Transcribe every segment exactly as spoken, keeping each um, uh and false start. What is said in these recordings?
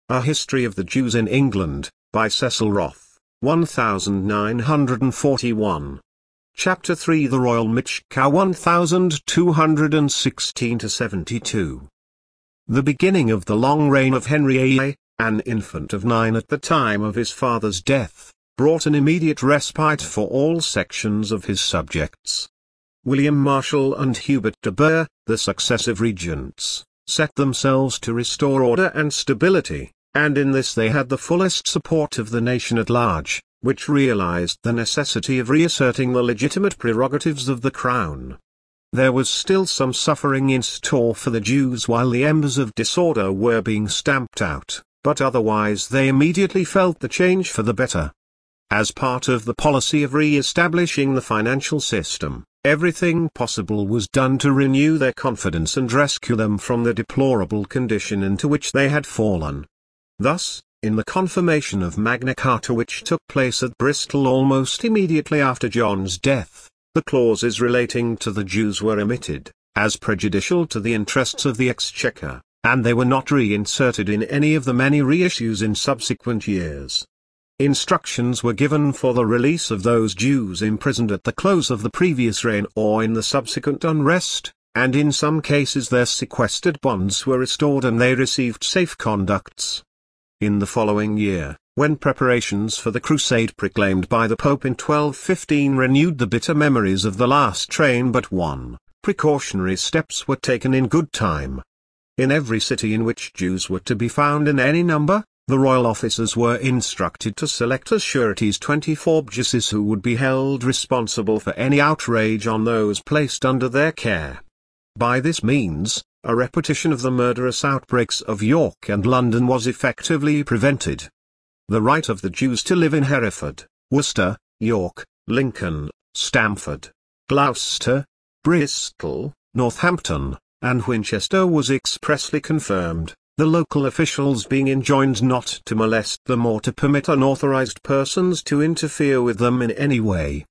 A History of the Jews in England, by Cecil Roth, nineteen forty-one. Chapter three The Royal Michkau twelve sixteen to seventy-two. The beginning of the long reign of Henry the Eighth, an infant of nine at the time of his father's death, brought an immediate respite for all sections of his subjects. William Marshal and Hubert de Burgh, the successive regents, set themselves to restore order and stability, and in this they had the fullest support of the nation at large, which realized the necessity of reasserting the legitimate prerogatives of the crown. There was still some suffering in store for the Jews while the embers of disorder were being stamped out, but otherwise they immediately felt the change for the better. As part of the policy of re-establishing the financial system, everything possible was done to renew their confidence and rescue them from the deplorable condition into which they had fallen. Thus, in the confirmation of Magna Carta which took place at Bristol almost immediately after John's death, the clauses relating to the Jews were omitted, as prejudicial to the interests of the Exchequer, and they were not reinserted in any of the many reissues in subsequent years. Instructions were given for the release of those Jews imprisoned at the close of the previous reign or in the subsequent unrest, and in some cases their sequestered bonds were restored and they received safe conducts. In the following year, when preparations for the crusade proclaimed by the Pope in twelve fifteen renewed the bitter memories of the last reign but one, precautionary steps were taken in good time. In every city in which Jews were to be found in any number, the royal officers were instructed to select as sureties twenty-four burgesses who would be held responsible for any outrage on those placed under their care. By this means, a repetition of the murderous outbreaks of York and London was effectively prevented. The right of the Jews to live in Hereford, Worcester, York, Lincoln, Stamford, Gloucester, Bristol, Northampton, and Winchester was expressly confirmed, the local officials being enjoined not to molest them or to permit unauthorized persons to interfere with them in any way.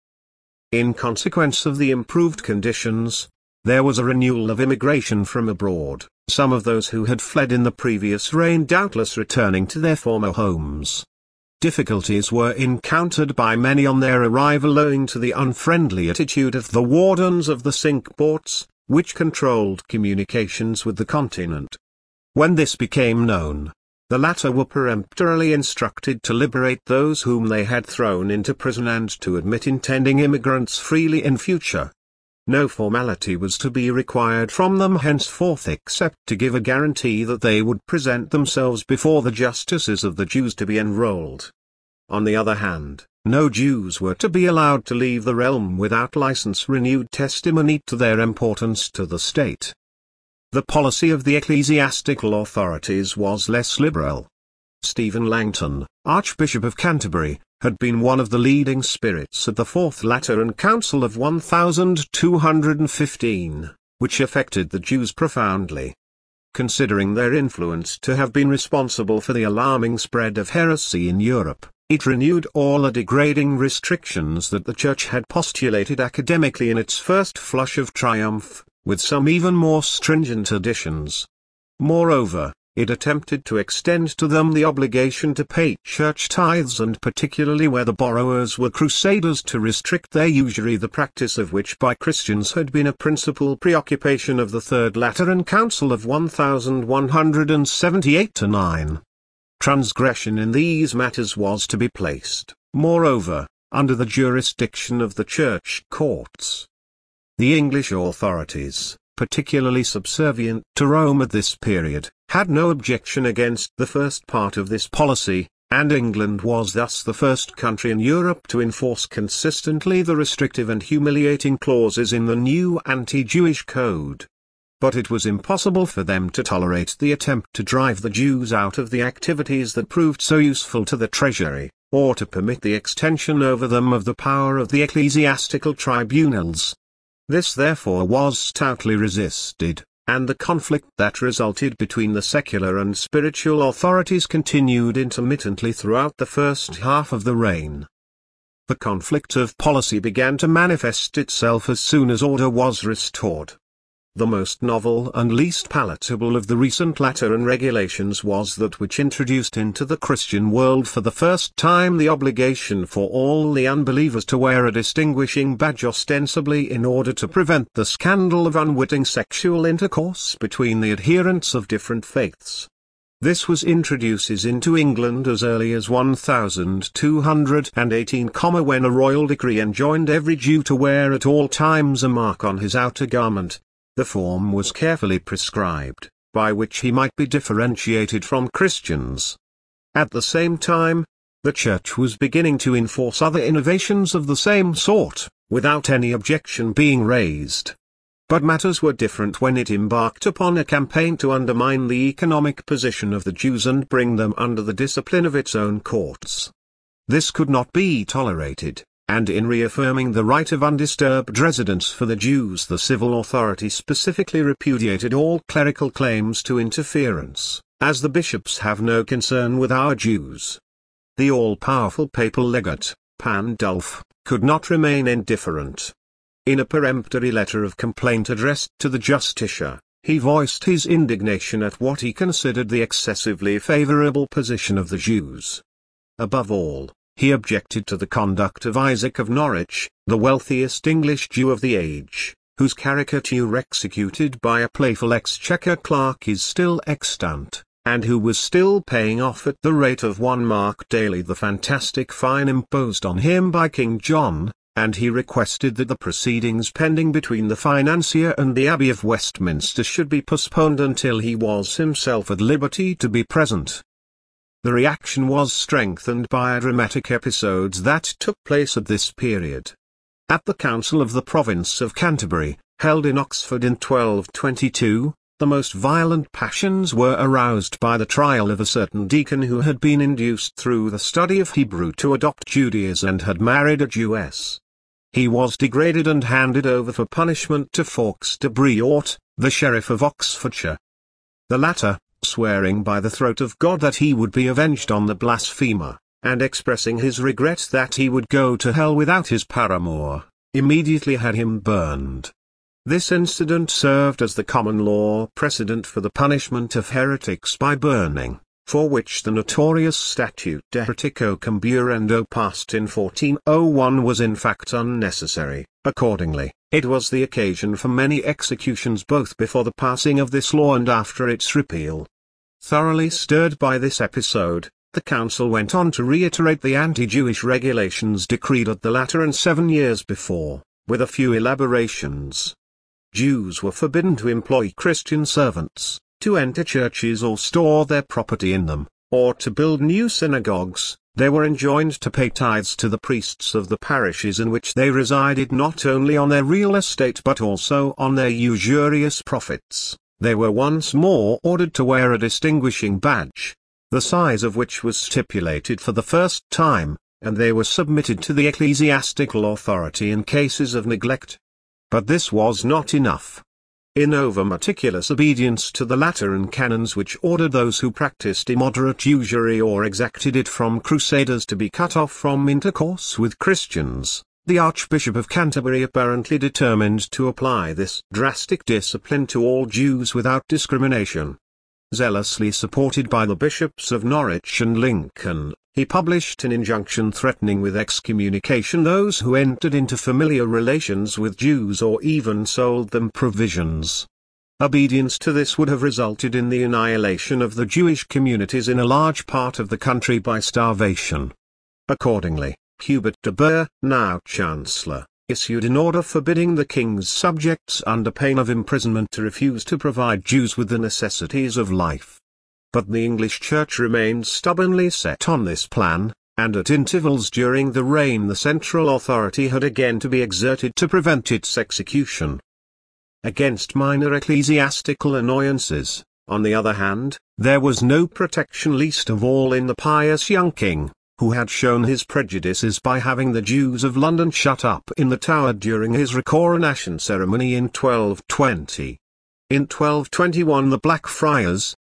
In consequence of the improved conditions, there was a renewal of immigration from abroad, some of those who had fled in the previous reign doubtless returning to their former homes. Difficulties were encountered by many on their arrival owing to the unfriendly attitude of the wardens of the Cinque Ports, which controlled communications with the continent. When this became known, the latter were peremptorily instructed to liberate those whom they had thrown into prison and to admit intending immigrants freely in future. No formality was to be required from them henceforth except to give a guarantee that they would present themselves before the justices of the Jews to be enrolled. On the other hand, no Jews were to be allowed to leave the realm without license renewed testimony to their importance to the state. The policy of the ecclesiastical authorities was less liberal. Stephen Langton, Archbishop of Canterbury, had been one of the leading spirits at the Fourth Lateran Council of twelve fifteen, which affected the Jews profoundly. Considering their influence to have been responsible for the alarming spread of heresy in Europe, it renewed all the degrading restrictions that the Church had postulated academically in its first flush of triumph, with some even more stringent additions. Moreover, it attempted to extend to them the obligation to pay church tithes and particularly where the borrowers were crusaders to restrict their usury, the practice of which by Christians had been a principal preoccupation of the Third Lateran Council of eleven seventy-eight to nine. Transgression in these matters was to be placed, moreover, under the jurisdiction of the church courts. The English authorities, particularly subservient to Rome at this period, had no objection against the first part of this policy, and England was thus the first country in Europe to enforce consistently the restrictive and humiliating clauses in the new anti-Jewish code. But it was impossible for them to tolerate the attempt to drive the Jews out of the activities that proved so useful to the treasury, or to permit the extension over them of the power of the ecclesiastical tribunals. This therefore was stoutly resisted, and the conflict that resulted between the secular and spiritual authorities continued intermittently throughout the first half of the reign. The conflict of policy began to manifest itself as soon as order was restored. The most novel and least palatable of the recent Lateran regulations was that which introduced into the Christian world for the first time the obligation for all the unbelievers to wear a distinguishing badge ostensibly in order to prevent the scandal of unwitting sexual intercourse between the adherents of different faiths. This was introduced into England as early as one thousand two hundred eighteen, when a royal decree enjoined every Jew to wear at all times a mark on his outer garment. The form was carefully prescribed, by which he might be differentiated from Christians. At the same time, the Church was beginning to enforce other innovations of the same sort, without any objection being raised. But matters were different when it embarked upon a campaign to undermine the economic position of the Jews and bring them under the discipline of its own courts. This could not be tolerated. And in reaffirming the right of undisturbed residence for the Jews, the civil authority specifically repudiated all clerical claims to interference, as the bishops have no concern with our Jews. The all-powerful papal legate, Pandulf, could not remain indifferent. In a peremptory letter of complaint addressed to the justiciar, he voiced his indignation at what he considered the excessively favorable position of the Jews. Above all, he objected to the conduct of Isaac of Norwich, the wealthiest English Jew of the age, whose caricature executed by a playful exchequer clerk is still extant, and who was still paying off at the rate of one mark daily the fantastic fine imposed on him by King John, and he requested that the proceedings pending between the financier and the Abbey of Westminster should be postponed until he was himself at liberty to be present. The reaction was strengthened by dramatic episodes that took place at this period. At the Council of the Province of Canterbury, held in Oxford in twelve twenty-two, the most violent passions were aroused by the trial of a certain deacon who had been induced through the study of Hebrew to adopt Judaism and had married a Jewess. He was degraded and handed over for punishment to Fawkes de Briort, the Sheriff of Oxfordshire. The latter, swearing by the throat of God that he would be avenged on the blasphemer, and expressing his regret that he would go to hell without his paramour, immediately had him burned. This incident served as the common law precedent for the punishment of heretics by burning, for which the notorious Statute de Heretico Comburendo passed in fourteen oh one was in fact unnecessary. Accordingly, it was the occasion for many executions both before the passing of this law and after its repeal. Thoroughly stirred by this episode, the Council went on to reiterate the anti-Jewish regulations decreed at the Lateran seven years before, with a few elaborations. Jews were forbidden to employ Christian servants, to enter churches or store their property in them, or to build new synagogues. They were enjoined to pay tithes to the priests of the parishes in which they resided, not only on their real estate but also on their usurious profits. They were once more ordered to wear a distinguishing badge, the size of which was stipulated for the first time, and they were submitted to the ecclesiastical authority in cases of neglect. But this was not enough. In over-meticulous obedience to the Lateran canons which ordered those who practiced immoderate usury or exacted it from crusaders to be cut off from intercourse with Christians, the Archbishop of Canterbury apparently determined to apply this drastic discipline to all Jews without discrimination. Zealously supported by the bishops of Norwich and Lincoln, he published an injunction threatening with excommunication those who entered into familiar relations with Jews or even sold them provisions. Obedience to this would have resulted in the annihilation of the Jewish communities in a large part of the country by starvation. Accordingly, Hubert de Burgh, now Chancellor, issued an order forbidding the king's subjects under pain of imprisonment to refuse to provide Jews with the necessities of life. But the English Church remained stubbornly set on this plan, and at intervals during the reign the central authority had again to be exerted to prevent its execution. Against minor ecclesiastical annoyances, on the other hand, there was no protection, least of all in the pious young king, who had shown his prejudices by having the Jews of London shut up in the Tower during his recoronation ceremony in twelve twenty. In twelve twenty-one the Black Friars,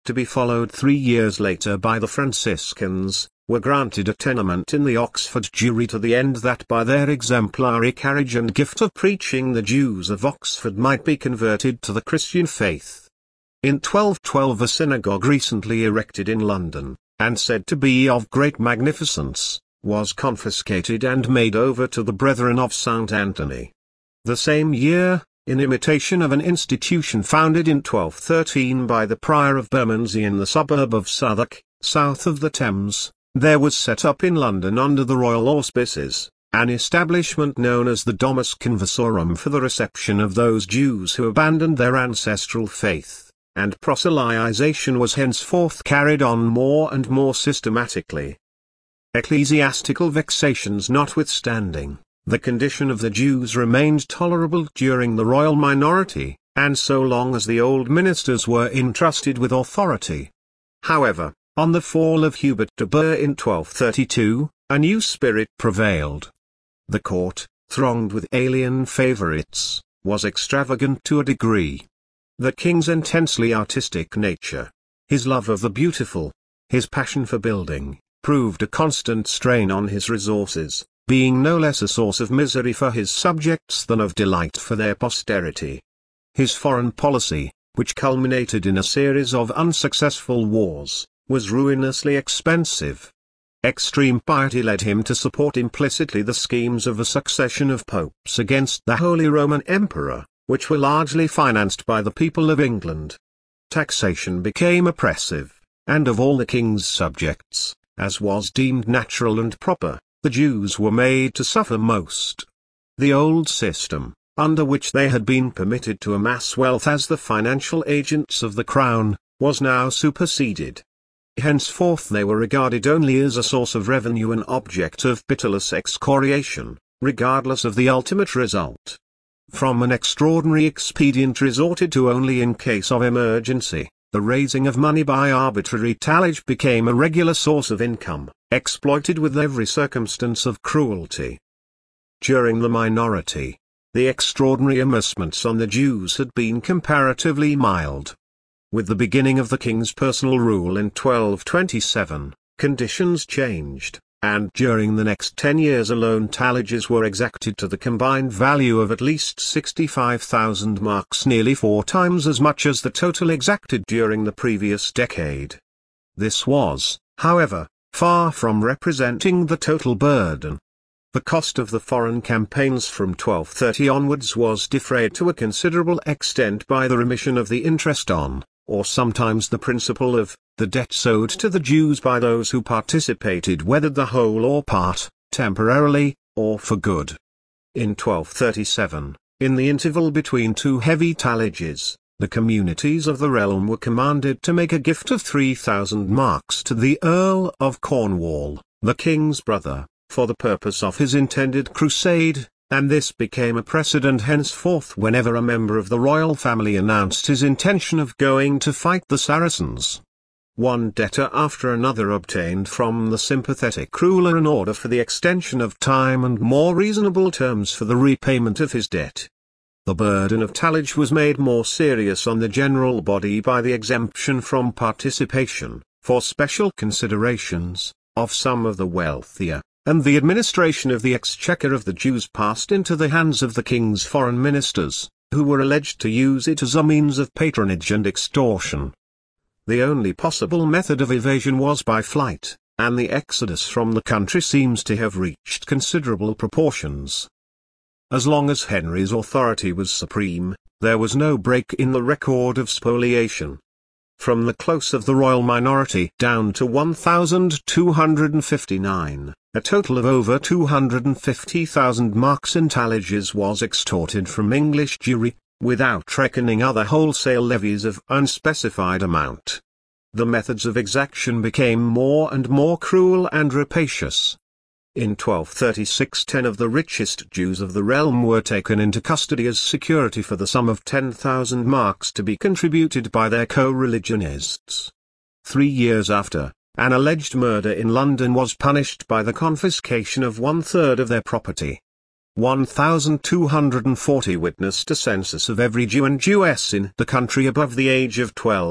to be followed three years later by the Franciscans, were granted a tenement in the Oxford Jewry to the end that by their exemplary carriage and gift of preaching the Jews of Oxford might be converted to the Christian faith. In twelve twelve a synagogue recently erected in London, and said to be of great magnificence, was confiscated and made over to the Brethren of Saint Anthony. The same year, in imitation of an institution founded in twelve thirteen by the Prior of Bermondsey in the suburb of Southwark, south of the Thames, there was set up in London under the royal auspices, an establishment known as the Domus Conversorum for the reception of those Jews who abandoned their ancestral faith, and proselytization was henceforth carried on more and more systematically. Ecclesiastical vexations notwithstanding, the condition of the Jews remained tolerable during the royal minority, and so long as the old ministers were entrusted with authority. However, on the fall of Hubert de Burgh in twelve thirty-two, a new spirit prevailed. The court, thronged with alien favourites, was extravagant to a degree. The king's intensely artistic nature, his love of the beautiful, his passion for building, proved a constant strain on his resources, being no less a source of misery for his subjects than of delight for their posterity. His foreign policy, which culminated in a series of unsuccessful wars, was ruinously expensive. Extreme piety led him to support implicitly the schemes of a succession of popes against the Holy Roman Emperor, which were largely financed by the people of England. Taxation became oppressive, and of all the king's subjects, as was deemed natural and proper, the Jews were made to suffer most. The old system, under which they had been permitted to amass wealth as the financial agents of the crown, was now superseded. Henceforth they were regarded only as a source of revenue, an object of pitiless excoriation, regardless of the ultimate result. From an extraordinary expedient resorted to only in case of emergency, the raising of money by arbitrary tallage became a regular source of income, exploited with every circumstance of cruelty. During the minority, the extraordinary amusements on the Jews had been comparatively mild. With the beginning of the king's personal rule in twelve twenty-seven, conditions changed, and during the next ten years alone tallages were exacted to the combined value of at least sixty-five thousand marks, nearly four times as much as the total exacted during the previous decade. This was, however, far from representing the total burden. The cost of the foreign campaigns from twelve thirty onwards was defrayed to a considerable extent by the remission of the interest on, or sometimes the principal of, the debts owed to the Jews by those who participated, whether the whole or part, temporarily, or for good. In twelve thirty-seven, in the interval between two heavy tallages, the communities of the realm were commanded to make a gift of three thousand marks to the Earl of Cornwall, the king's brother, for the purpose of his intended crusade, and this became a precedent henceforth whenever a member of the royal family announced his intention of going to fight the Saracens. One debtor after another obtained from the sympathetic ruler an order for the extension of time and more reasonable terms for the repayment of his debt. The burden of tallage was made more serious on the general body by the exemption from participation, for special considerations, of some of the wealthier, and the administration of the exchequer of the Jews passed into the hands of the king's foreign ministers, who were alleged to use it as a means of patronage and extortion. The only possible method of evasion was by flight, and the exodus from the country seems to have reached considerable proportions. As long as Henry's authority was supreme, there was no break in the record of spoliation. From the close of the royal minority down to one thousand two hundred fifty-nine, a total of over two hundred fifty thousand marks in tallages was extorted from English Jewry, without reckoning other wholesale levies of unspecified amount. The methods of exaction became more and more cruel and rapacious. In twelve thirty-six ten of the richest Jews of the realm were taken into custody as security for the sum of ten thousand marks to be contributed by their co-religionists. Three years after, an alleged murder in London was punished by the confiscation of one-third of their property. one thousand two hundred forty witnessed a census of every Jew and Jewess in the country above the age of twelve,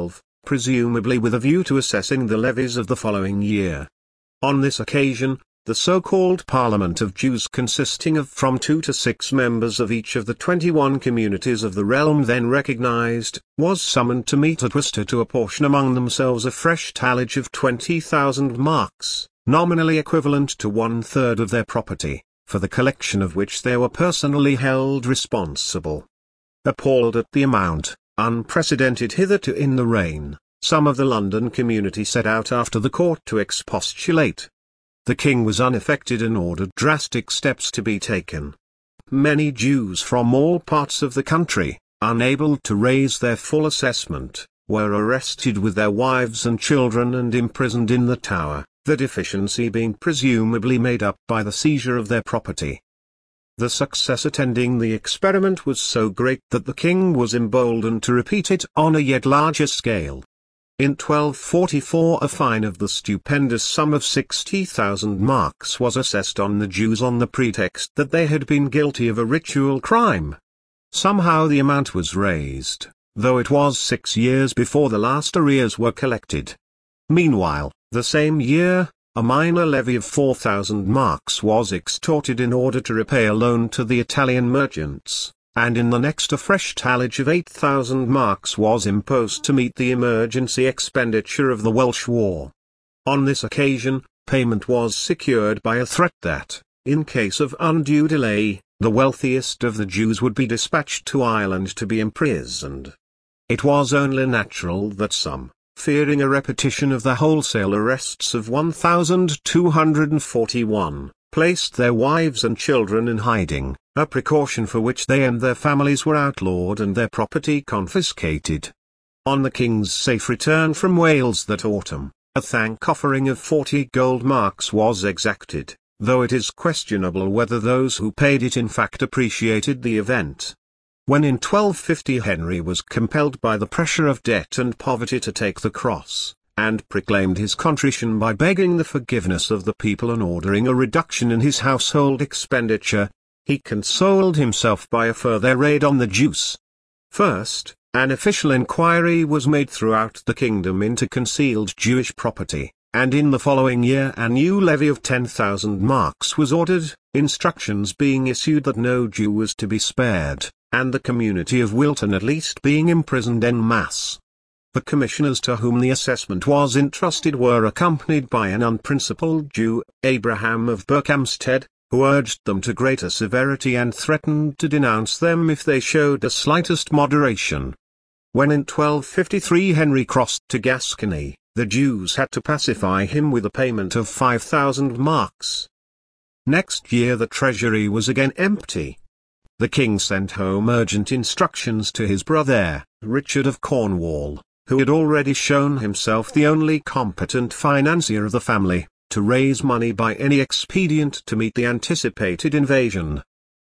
presumably with a view to assessing the levies of the following year. On this occasion, the so-called Parliament of Jews, consisting of from two to six members of each of the twenty-one communities of the realm then recognized, was summoned to meet at Worcester to apportion among themselves a fresh tallage of twenty thousand marks, nominally equivalent to one-third of their property, for the collection of which they were personally held responsible. Appalled at the amount, unprecedented hitherto in the reign, some of the London community set out after the court to expostulate. The king was unaffected and ordered drastic steps to be taken. Many Jews from all parts of the country, unable to raise their full assessment, were arrested with their wives and children and imprisoned in the Tower, the deficiency being presumably made up by the seizure of their property. The success attending the experiment was so great that the king was emboldened to repeat it on a yet larger scale. In twelve forty-four a fine of the stupendous sum of sixty thousand marks was assessed on the Jews on the pretext that they had been guilty of a ritual crime. Somehow the amount was raised, though it was six years before the last arrears were collected. Meanwhile, the same year, a minor levy of four thousand marks was extorted in order to repay a loan to the Italian merchants, and in the next a fresh tallage of eight thousand marks was imposed to meet the emergency expenditure of the Welsh War. On this occasion, payment was secured by a threat that, in case of undue delay, the wealthiest of the Jews would be dispatched to Ireland to be imprisoned. It was only natural that some, fearing a repetition of the wholesale arrests of one thousand two hundred forty-one, placed their wives and children in hiding, a precaution for which they and their families were outlawed and their property confiscated. On the king's safe return from Wales that autumn, a thank-offering of forty gold marks was exacted, though it is questionable whether those who paid it in fact appreciated the event. When in twelve fifty Henry was compelled by the pressure of debt and poverty to take the cross, and proclaimed his contrition by begging the forgiveness of the people and ordering a reduction in his household expenditure, he consoled himself by a further raid on the Jews. First, an official inquiry was made throughout the kingdom into concealed Jewish property, and in the following year a new levy of ten thousand marks was ordered, instructions being issued that no Jew was to be spared, and the community of Wilton at least being imprisoned en masse. The commissioners to whom the assessment was entrusted were accompanied by an unprincipled Jew, Abraham of Berkhamsted, who urged them to greater severity and threatened to denounce them if they showed the slightest moderation. When in twelve fifty-three Henry crossed to Gascony, the Jews had to pacify him with a payment of five thousand marks. Next year the treasury was again empty. The king sent home urgent instructions to his brother, Richard of Cornwall, who had already shown himself the only competent financier of the family, to raise money by any expedient to meet the anticipated invasion.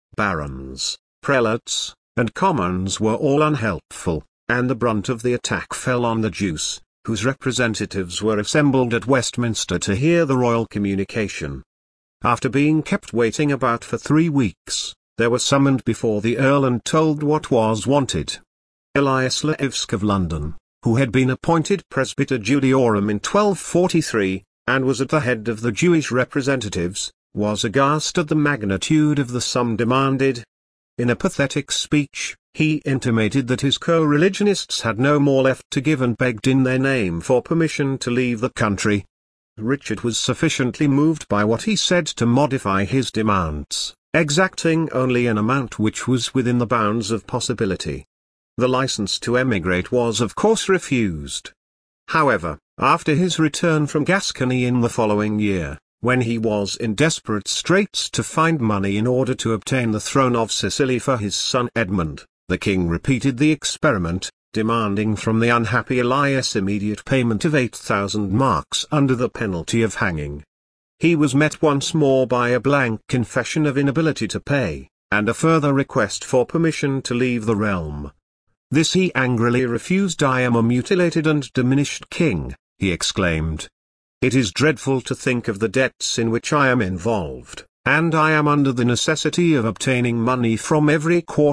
Barons, prelates, and commons were all unhelpful, and the brunt of the attack fell on the Jews, whose representatives were assembled at Westminster to hear the royal communication. After being kept waiting about for three weeks, they were summoned before the Earl and told what was wanted. Elias Laevsk of London, who had been appointed Presbyter Judiorum in twelve forty-three, and was at the head of the Jewish representatives, was aghast at the magnitude of the sum demanded. In a pathetic speech, he intimated that his co-religionists had no more left to give and begged in their name for permission to leave the country. Richard was sufficiently moved by what he said to modify his demands, exacting only an amount which was within the bounds of possibility. The license to emigrate was of course refused. However, after his return from Gascony in the following year, when he was in desperate straits to find money in order to obtain the throne of Sicily for his son Edmund, the king repeated the experiment, demanding from the unhappy Elias immediate payment of eight thousand marks under the penalty of hanging. He was met once more by a blank confession of inability to pay, and a further request for permission to leave the realm. This he angrily refused. "I am a mutilated and diminished king," he exclaimed. "It is dreadful to think of the debts in which I am involved, and I am under the necessity of obtaining money from every quarter.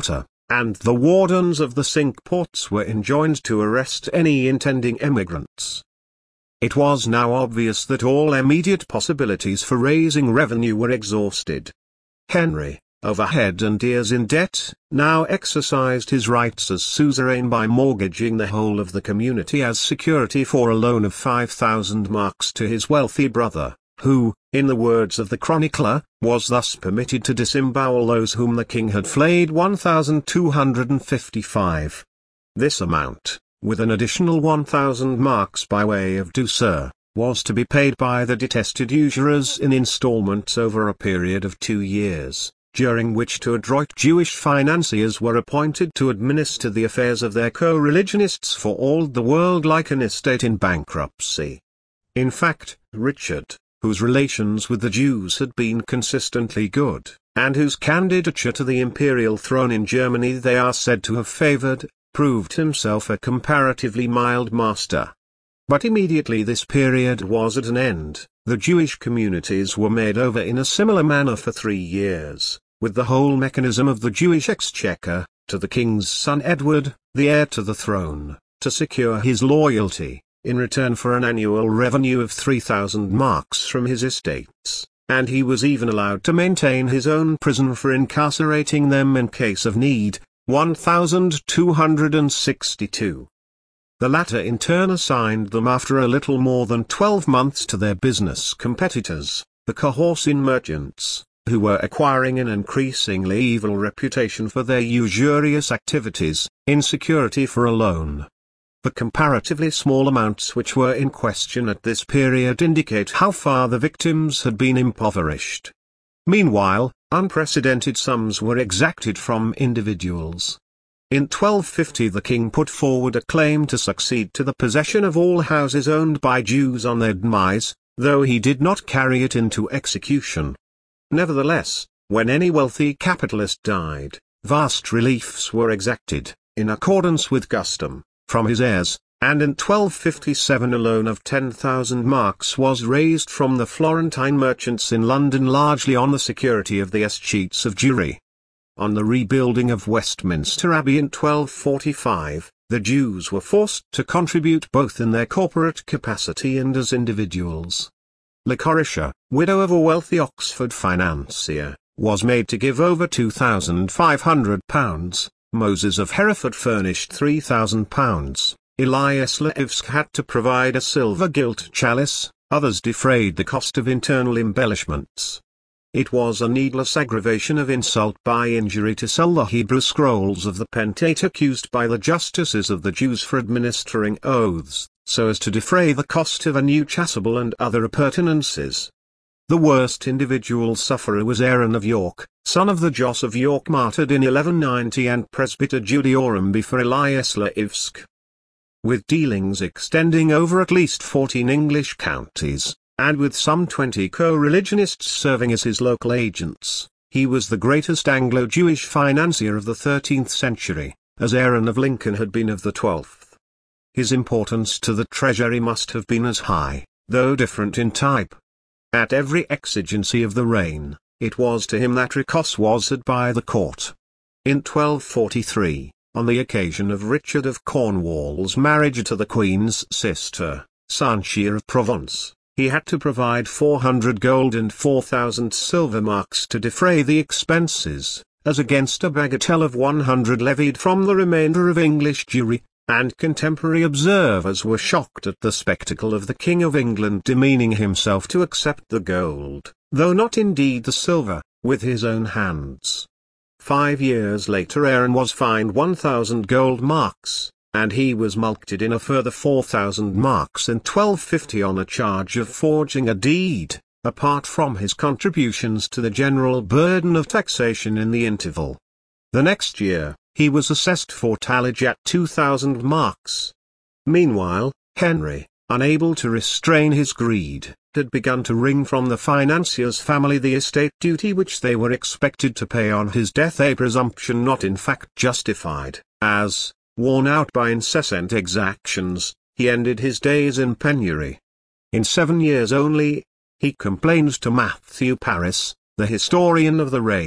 and the wardens of the Cinque Ports were enjoined to arrest any intending emigrants. It was now obvious that all immediate possibilities for raising revenue were exhausted. Henry, over head and ears in debt, now exercised his rights as suzerain by mortgaging the whole of the community as security for a loan of five thousand marks to his wealthy brother, who, in the words of the chronicler, was thus permitted to disembowel those whom the king had flayed one thousand two hundred fifty-five. This amount, with an additional one thousand marks by way of douceur, was to be paid by the detested usurers in installments over a period of two years, during which two adroit Jewish financiers were appointed to administer the affairs of their co-religionists for all the world like an estate in bankruptcy. In fact, Richard, whose relations with the Jews had been consistently good, and whose candidature to the imperial throne in Germany they are said to have favored, proved himself a comparatively mild master. But immediately this period was at an end, the Jewish communities were made over in a similar manner for three years, with the whole mechanism of the Jewish exchequer, to the king's son Edward, the heir to the throne, to secure his loyalty, in return for an annual revenue of three thousand marks from his estates, and he was even allowed to maintain his own prison for incarcerating them in case of need, one thousand two hundred sixty-two. The latter in turn assigned them after a little more than twelve months to their business competitors, the Cohorsin merchants, who were acquiring an increasingly evil reputation for their usurious activities, in security for a loan. The comparatively small amounts which were in question at this period indicate how far the victims had been impoverished. Meanwhile, unprecedented sums were exacted from individuals. In twelve fifty the king put forward a claim to succeed to the possession of all houses owned by Jews on their demise, though he did not carry it into execution. Nevertheless, when any wealthy capitalist died, vast reliefs were exacted, in accordance with custom, from his heirs, and in twelve fifty-seven a loan of ten thousand marks was raised from the Florentine merchants in London largely on the security of the escheats of Jewry. On the rebuilding of Westminster Abbey in twelve forty-five, the Jews were forced to contribute both in their corporate capacity and as individuals. Lycorisha, widow of a wealthy Oxford financier, was made to give over two thousand five hundred pounds, Moses of Hereford furnished three thousand pounds, Elias Laevsk had to provide a silver gilt chalice, others defrayed the cost of internal embellishments. It was a needless aggravation of insult by injury to sell the Hebrew scrolls of the Pentateuch used by the justices of the Jews for administering oaths, so as to defray the cost of a new chasuble and other appurtenances. The worst individual sufferer was Aaron of York, son of the Jos of York, martyred in eleven ninety, and presbyter Judiorum before Elias Laevsk. With dealings extending over at least fourteen English counties, and with some twenty co-religionists serving as his local agents, he was the greatest Anglo-Jewish financier of the thirteenth century, as Aaron of Lincoln had been of the twelfth. His importance to the treasury must have been as high, though different in type. At every exigency of the reign, it was to him that recourse was had by the court. In twelve forty-three, on the occasion of Richard of Cornwall's marriage to the Queen's sister, Sanchia of Provence, he had to provide four hundred gold and four thousand silver marks to defray the expenses, as against a bagatelle of one hundred levied from the remainder of English Jewry, and contemporary observers were shocked at the spectacle of the King of England demeaning himself to accept the gold, though not indeed the silver, with his own hands. Five years later Aaron was fined one thousand gold marks, and he was mulcted in a further four thousand marks in twelve fifty on a charge of forging a deed, apart from his contributions to the general burden of taxation in the interval. The next year, he was assessed for tallage at two thousand marks. Meanwhile, Henry, unable to restrain his greed, had begun to wring from the financier's family the estate duty which they were expected to pay on his death, a presumption not in fact justified, as, worn out by incessant exactions, he ended his days in penury. In seven years only, he complains to Matthew Paris, the historian of the reign,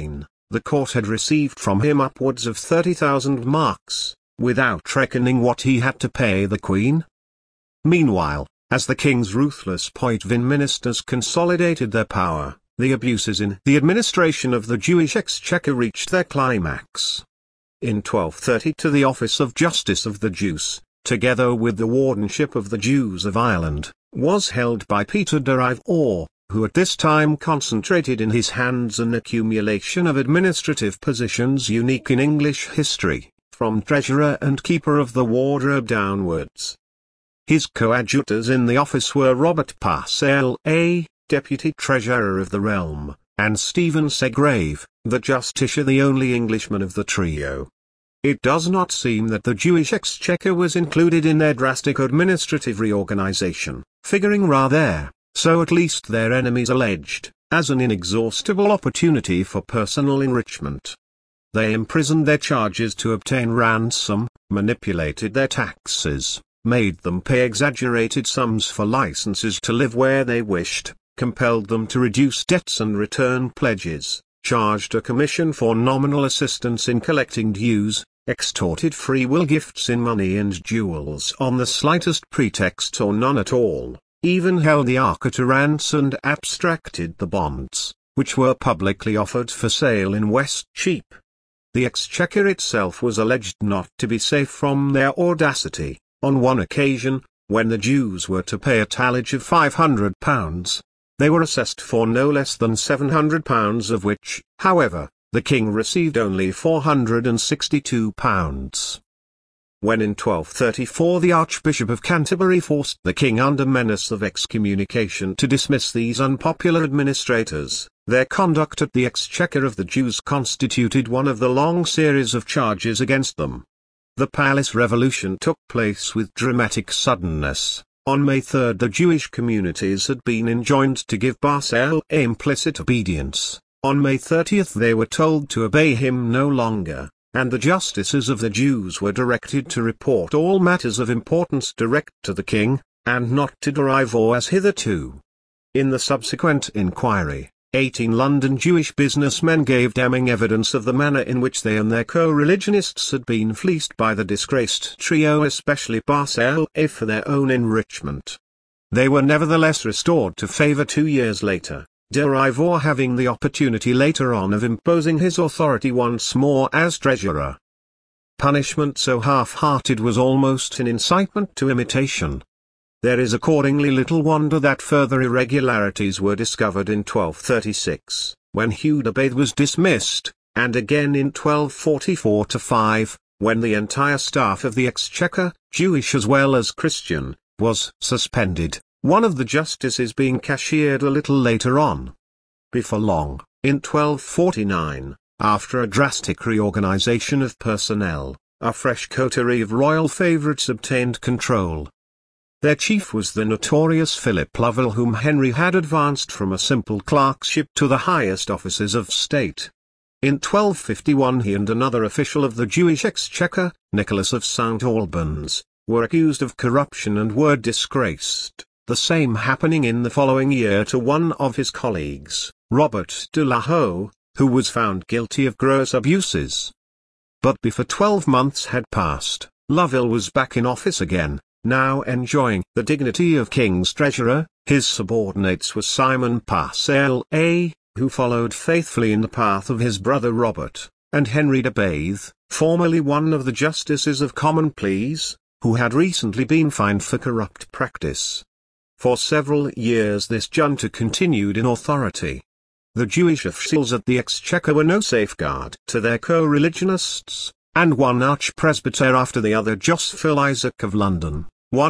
the court had received from him upwards of thirty thousand marks, without reckoning what he had to pay the queen. Meanwhile, as the king's ruthless Poitevin ministers consolidated their power, the abuses in the administration of the Jewish exchequer reached their climax. In twelve thirty-two the office of Justice of the Jews, together with the wardenship of the Jews of Ireland, was held by Peter de Rivaux, who at this time concentrated in his hands an accumulation of administrative positions unique in English history, from treasurer and keeper of the wardrobe downwards. His coadjutors in the office were Robert Parcel, a deputy treasurer of the realm, and Stephen Segrave, the justiciar, the only Englishman of the trio. It does not seem that the Jewish exchequer was included in their drastic administrative reorganization, figuring rather, so at least their enemies alleged, as an inexhaustible opportunity for personal enrichment. They imprisoned their charges to obtain ransom, manipulated their taxes, made them pay exaggerated sums for licenses to live where they wished, compelled them to reduce debts and return pledges, charged a commission for nominal assistance in collecting dues, extorted free-will gifts in money and jewels on the slightest pretext or none at all, even held the arca to ransom and abstracted the bonds, which were publicly offered for sale in West Cheap. The exchequer itself was alleged not to be safe from their audacity. On one occasion, when the Jews were to pay a tallage of five hundred pounds, they were assessed for no less than seven hundred pounds, of which, however, the king received only four hundred sixty-two pounds. When in twelve thirty-four the Archbishop of Canterbury forced the king under menace of excommunication to dismiss these unpopular administrators, their conduct at the exchequer of the Jews constituted one of the long series of charges against them. The palace revolution took place with dramatic suddenness. On May third the Jewish communities had been enjoined to give Parcel implicit obedience. On May thirtieth they were told to obey him no longer, and the justices of the Jews were directed to report all matters of importance direct to the king, and not to de Rivaux as hitherto. In the subsequent inquiry, eighteen London Jewish businessmen gave damning evidence of the manner in which they and their co-religionists had been fleeced by the disgraced trio, especially Parcel, for their own enrichment. They were nevertheless restored to favour two years later, de Rivaux having the opportunity later on of imposing his authority once more as treasurer. Punishment so half-hearted was almost an incitement to imitation. There is accordingly little wonder that further irregularities were discovered in twelve thirty-six, when Hugh de Bathe was dismissed, and again in twelve forty-four to five, when the entire staff of the exchequer, Jewish as well as Christian, was suspended, one of the justices being cashiered a little later on. Before long, in twelve forty-nine, after a drastic reorganization of personnel, a fresh coterie of royal favourites obtained control. Their chief was the notorious Philip Lovell, whom Henry had advanced from a simple clerkship to the highest offices of state. In twelve fifty-one he and another official of the Jewish exchequer, Nicholas of Saint Albans, were accused of corruption and were disgraced, the same happening in the following year to one of his colleagues, Robert de la Howe, who was found guilty of gross abuses. But before twelve months had passed, Lovell was back in office again, now enjoying the dignity of King's Treasurer. His subordinates were Simon Parcel, a, who followed faithfully in the path of his brother Robert, and Henry de Bathe, formerly one of the Justices of Common Pleas, who had recently been fined for corrupt practice. For several years this junta continued in authority. The Jewish officials at the exchequer were no safeguard to their co-religionists, and one archpresbyter after the other, Joseph Isaac of London,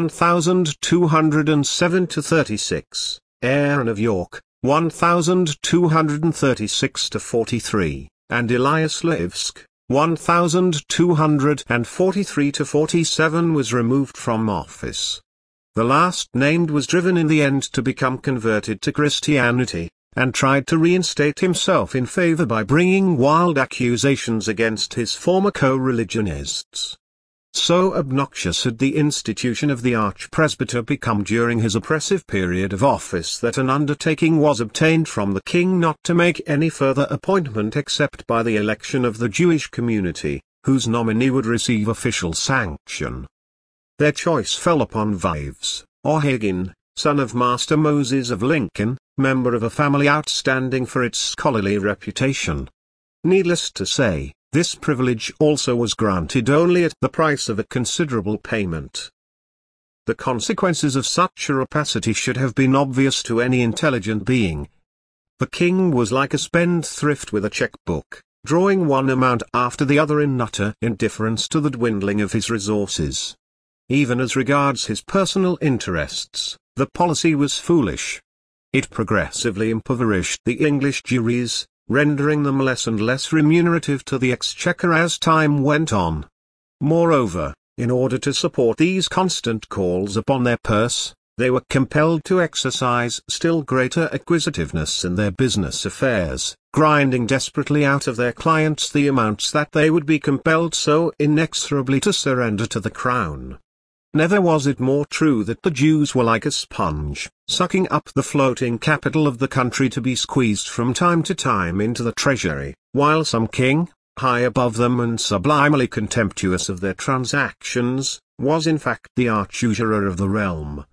twelve oh seven to thirty-six, Aaron of York, twelve thirty-six to forty-three, and Elias Levsk, twelve forty-three to forty-seven was removed from office. The last named was driven in the end to become converted to Christianity, and tried to reinstate himself in favor by bringing wild accusations against his former co-religionists. So obnoxious had the institution of the archpresbyter become during his oppressive period of office that an undertaking was obtained from the king not to make any further appointment except by the election of the Jewish community, whose nominee would receive official sanction. Their choice fell upon Vives, O'Hagan, son of Master Moses of Lincoln, member of a family outstanding for its scholarly reputation. Needless to say, this privilege also was granted only at the price of a considerable payment. The consequences of such a rapacity should have been obvious to any intelligent being. The king was like a spendthrift with a checkbook, drawing one amount after the other in utter indifference to the dwindling of his resources. Even as regards his personal interests, the policy was foolish. It progressively impoverished the English juries, rendering them less and less remunerative to the exchequer as time went on. Moreover, in order to support these constant calls upon their purse, they were compelled to exercise still greater acquisitiveness in their business affairs, grinding desperately out of their clients the amounts that they would be compelled so inexorably to surrender to the crown. Never was it more true that the Jews were like a sponge, sucking up the floating capital of the country to be squeezed from time to time into the treasury, while some king, high above them and sublimely contemptuous of their transactions, was in fact the arch-usurer of the realm.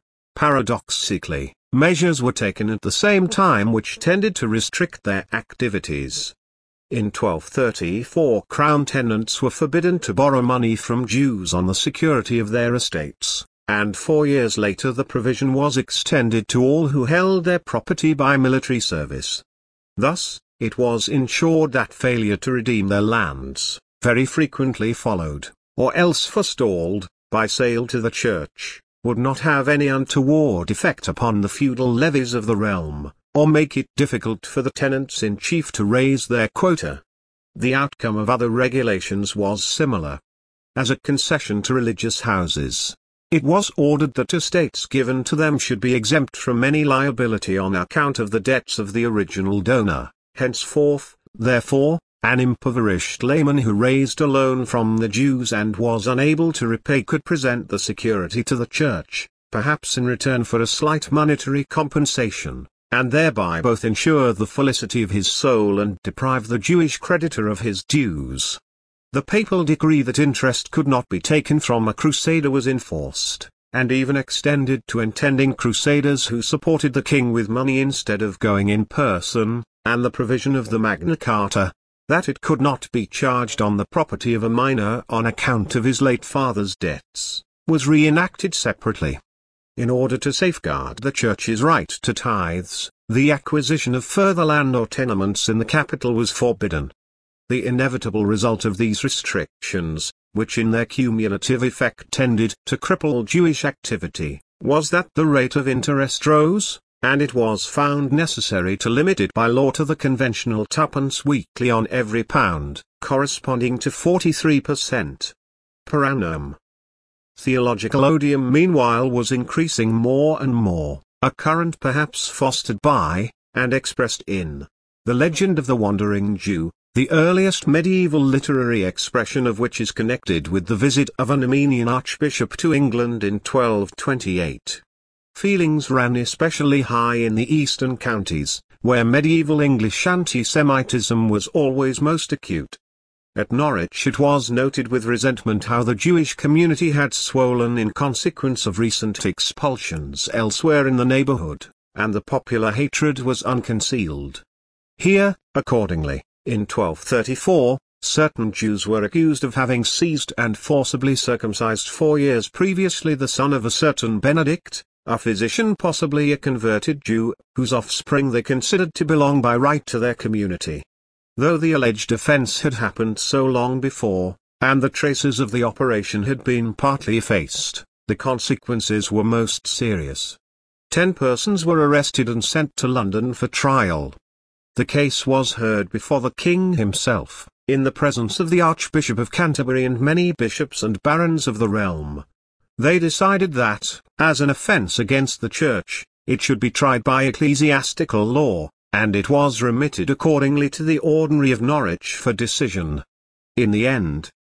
Paradoxically, measures were taken at the same time which tended to restrict their activities. In twelve thirty-four crown tenants were forbidden to borrow money from Jews on the security of their estates, and four years later the provision was extended to all who held their property by military service. Thus, it was ensured that failure to redeem their lands, very frequently followed, or else forestalled, by sale to the church, would not have any untoward effect upon the feudal levies of the realm, or make it difficult for the tenants-in-chief to raise their quota. The outcome of other regulations was similar. As a concession to religious houses, it was ordered that estates given to them should be exempt from any liability on account of the debts of the original donor. Henceforth, therefore, an impoverished layman who raised a loan from the Jews and was unable to repay could present the security to the church, perhaps in return for a slight monetary compensation, and thereby both ensure the felicity of his soul and deprive the Jewish creditor of his dues. The papal decree that interest could not be taken from a crusader was enforced, and even extended to intending crusaders who supported the king with money instead of going in person, and the provision of the Magna Carta, that it could not be charged on the property of a minor on account of his late father's debts, was reenacted separately. In order to safeguard the church's right to tithes, the acquisition of further land or tenements in the capital was forbidden. The inevitable result of these restrictions, which in their cumulative effect tended to cripple Jewish activity, was that the rate of interest rose, and it was found necessary to limit it by law to the conventional twopence weekly on every pound, corresponding to forty-three per cent per annum. Theological odium meanwhile was increasing more and more, a current perhaps fostered by, and expressed in, the legend of the Wandering Jew, the earliest medieval literary expression of which is connected with the visit of an Armenian archbishop to England in twelve twenty-eight. Feelings ran especially high in the eastern counties, where medieval English anti-Semitism was always most acute. At Norwich it was noted with resentment how the Jewish community had swollen in consequence of recent expulsions elsewhere in the neighborhood, and the popular hatred was unconcealed. Here, accordingly, in twelve thirty-four, certain Jews were accused of having seized and forcibly circumcised four years previously the son of a certain Benedict, a physician possibly a converted Jew, whose offspring they considered to belong by right to their community. Though the alleged offense had happened so long before, and the traces of the operation had been partly effaced, the consequences were most serious. Ten persons were arrested and sent to London for trial. The case was heard before the king himself, in the presence of the Archbishop of Canterbury and many bishops and barons of the realm. They decided that, as an offence against the Church, it should be tried by ecclesiastical law, and it was remitted accordingly to the Ordinary of Norwich for decision. In the end,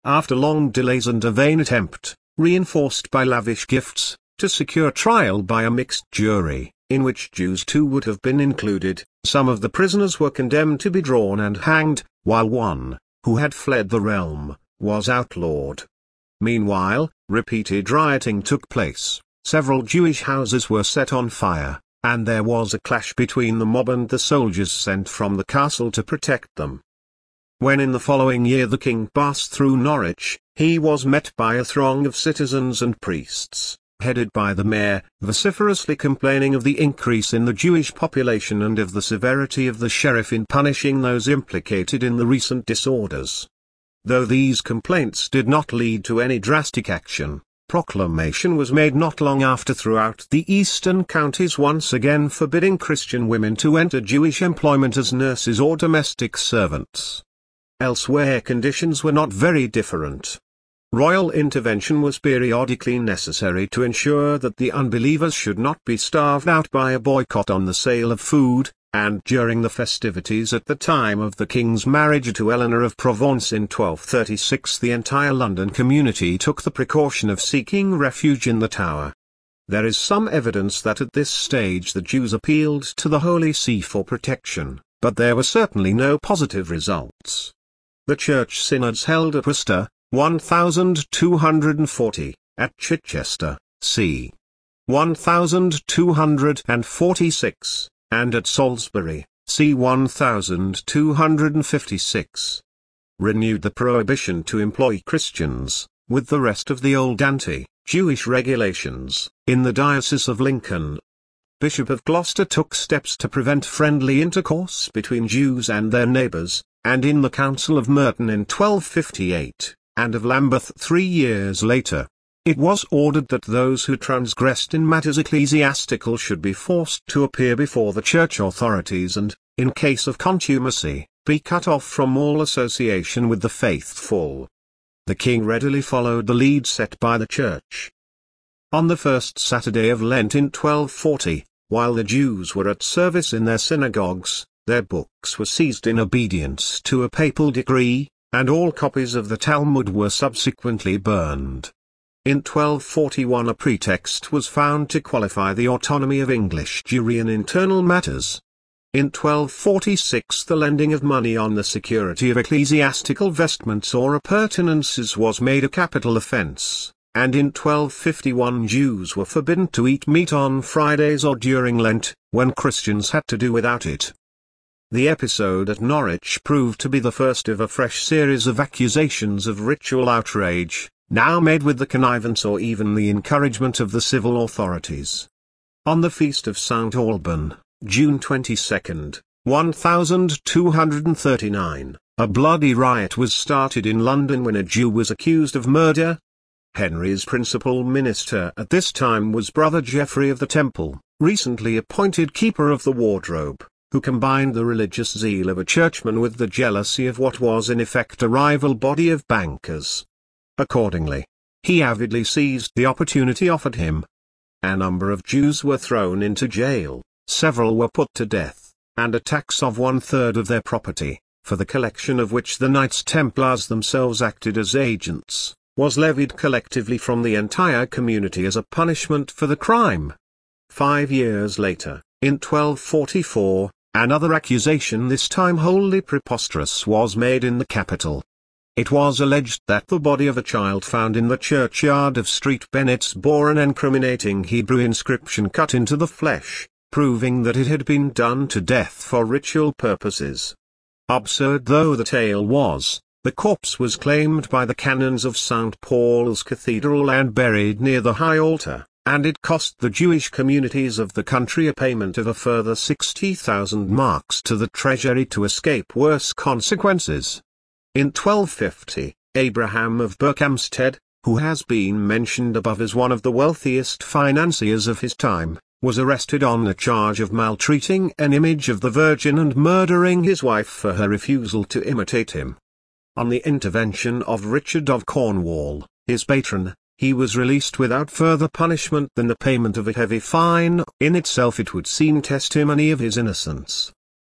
after long delays and a vain attempt, reinforced by lavish gifts, to secure trial by a mixed jury, in which Jews too would have been included, some of the prisoners were condemned to be drawn and hanged, while one, who had fled the realm, was outlawed. Meanwhile, repeated rioting took place, several Jewish houses were set on fire, and there was a clash between the mob and the soldiers sent from the castle to protect them. When in the following year the king passed through Norwich, he was met by a throng of citizens and priests, headed by the mayor, vociferously complaining of the increase in the Jewish population and of the severity of the sheriff in punishing those implicated in the recent disorders. Though these complaints did not lead to any drastic action, proclamation was made not long after throughout the eastern counties once again forbidding Christian women to enter Jewish employment as nurses or domestic servants. Elsewhere conditions were not very different. Royal intervention was periodically necessary to ensure that the unbelievers should not be starved out by a boycott on the sale of food, and during the festivities at the time of the king's marriage to Eleanor of Provence in twelve thirty-six, the entire London community took the precaution of seeking refuge in the Tower. There is some evidence that at this stage the Jews appealed to the Holy See for protection, but there were certainly no positive results. The church synods held at Worcester, one thousand two hundred forty, at Chichester, c. one thousand two hundred forty-six, and at Salisbury, c. one thousand two hundred fifty-six. Renewed the prohibition to employ Christians, with the rest of the old anti-Jewish regulations, in the Diocese of Lincoln. Bishop of Gloucester took steps to prevent friendly intercourse between Jews and their neighbours, and in the Council of Merton in twelve fifty-eight, and of Lambeth three years later, it was ordered that those who transgressed in matters ecclesiastical should be forced to appear before the church authorities and, in case of contumacy, be cut off from all association with the faithful. The king readily followed the lead set by the church. On the first Saturday of Lent in twelve forty, while the Jews were at service in their synagogues, their books were seized in obedience to a papal decree, and all copies of the Talmud were subsequently burned. In twelve forty-one a pretext was found to qualify the autonomy of English Jewry in internal matters. In twelve forty-six the lending of money on the security of ecclesiastical vestments or appurtenances was made a capital offence, and in twelve fifty-one Jews were forbidden to eat meat on Fridays or during Lent, when Christians had to do without it. The episode at Norwich proved to be the first of a fresh series of accusations of ritual outrage, now made with the connivance or even the encouragement of the civil authorities. On the feast of Saint Alban, June twenty-second, one thousand two hundred thirty-nine, a bloody riot was started in London when a Jew was accused of murder. Henry's principal minister at this time was Brother Geoffrey of the Temple, recently appointed Keeper of the Wardrobe, who combined the religious zeal of a churchman with the jealousy of what was in effect a rival body of bankers. Accordingly, he avidly seized the opportunity offered him. A number of Jews were thrown into jail, several were put to death, and a tax of one-third of their property, for the collection of which the Knights Templars themselves acted as agents, was levied collectively from the entire community as a punishment for the crime. Five years later, in twelve forty-four, another accusation, this time wholly preposterous, was made in the capital. It was alleged that the body of a child found in the churchyard of Street Bennetts bore an incriminating Hebrew inscription cut into the flesh, proving that it had been done to death for ritual purposes. Absurd though the tale was, the corpse was claimed by the canons of Saint Paul's Cathedral and buried near the high altar, and it cost the Jewish communities of the country a payment of a further sixty thousand marks to the treasury to escape worse consequences. In twelve fifty, Abraham of Berkhamsted, who has been mentioned above as one of the wealthiest financiers of his time, was arrested on a charge of maltreating an image of the Virgin and murdering his wife for her refusal to imitate him. On the intervention of Richard of Cornwall, his patron, he was released without further punishment than the payment of a heavy fine. In itself it would seem testimony of his innocence.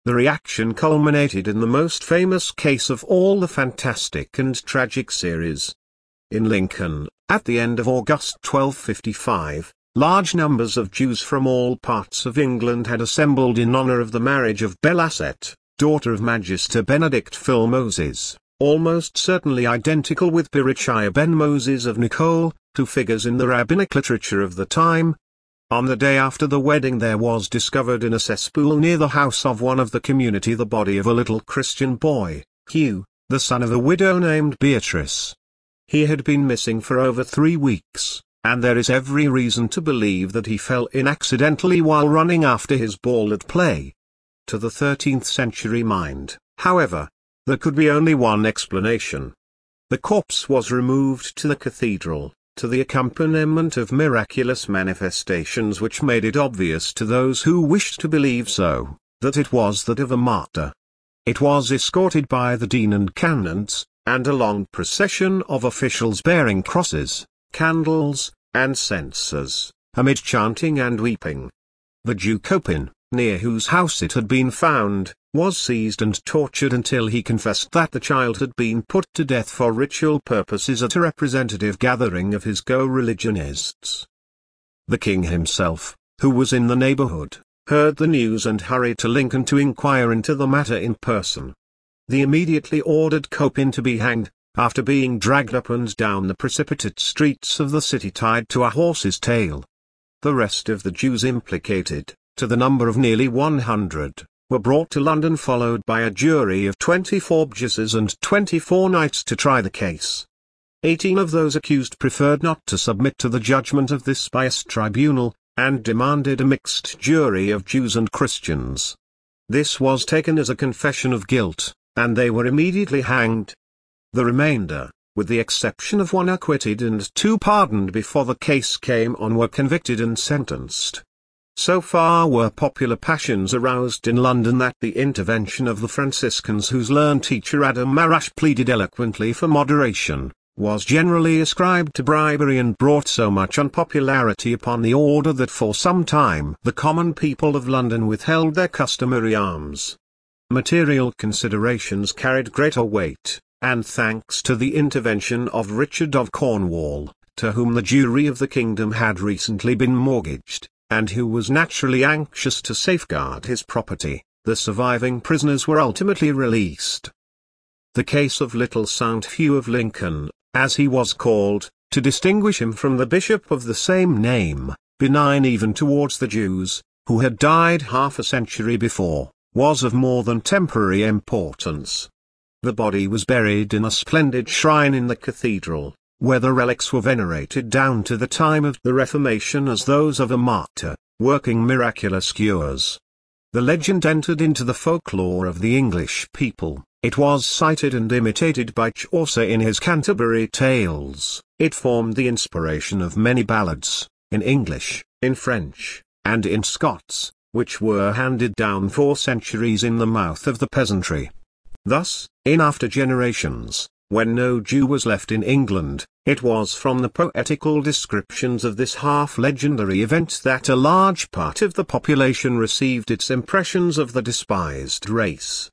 The reaction culminated in the most famous case of all the fantastic and tragic series. In Lincoln, at the end of August twelve fifty-five, large numbers of Jews from all parts of England had assembled in honor of the marriage of Belasset, daughter of Magister Benedict Phil Moses, almost certainly identical with Berechiah ben Moses of Nicole, two figures in the rabbinic literature of the time. On the day after the wedding there was discovered in a cesspool near the house of one of the community the body of a little Christian boy, Hugh, the son of a widow named Beatrice. He had been missing for over three weeks, and there is every reason to believe that he fell in accidentally while running after his ball at play. To the thirteenth century mind, however, there could be only one explanation. The corpse was removed to the cathedral, to the accompaniment of miraculous manifestations which made it obvious to those who wished to believe so, that it was that of a martyr. It was escorted by the dean and canons, and a long procession of officials bearing crosses, candles, and censers, amid chanting and weeping. The Jew Copin, near whose house it had been found, was seized and tortured until he confessed that the child had been put to death for ritual purposes at a representative gathering of his co-religionists. The king himself, who was in the neighborhood, heard the news and hurried to Lincoln to inquire into the matter in person. He immediately ordered Copin to be hanged, after being dragged up and down the precipitate streets of the city tied to a horse's tail. The rest of the Jews implicated, to the number of nearly one hundred, were brought to London followed by a jury of twenty-four burgesses and twenty-four knights to try the case. Eighteen of those accused preferred not to submit to the judgment of this biased tribunal, and demanded a mixed jury of Jews and Christians. This was taken as a confession of guilt, and they were immediately hanged. The remainder, with the exception of one acquitted and two pardoned before the case came on, were convicted and sentenced. So far were popular passions aroused in London that the intervention of the Franciscans, whose learned teacher Adam Marash pleaded eloquently for moderation, was generally ascribed to bribery and brought so much unpopularity upon the order that for some time the common people of London withheld their customary alms. Material considerations carried greater weight, and thanks to the intervention of Richard of Cornwall, to whom the Jewry of the kingdom had recently been mortgaged, and who was naturally anxious to safeguard his property, the surviving prisoners were ultimately released. The case of Little Saint Hugh of Lincoln, as he was called, to distinguish him from the bishop of the same name, benign even towards the Jews, who had died half a century before, was of more than temporary importance. The body was buried in a splendid shrine in the cathedral, where the relics were venerated down to the time of the Reformation as those of a martyr, working miraculous cures. The legend entered into the folklore of the English people. It was cited and imitated by Chaucer in his Canterbury Tales. It formed the inspiration of many ballads, in English, in French, and in Scots, which were handed down for centuries in the mouth of the peasantry. Thus, in after generations, when no Jew was left in England, it was from the poetical descriptions of this half-legendary event that a large part of the population received its impressions of the despised race.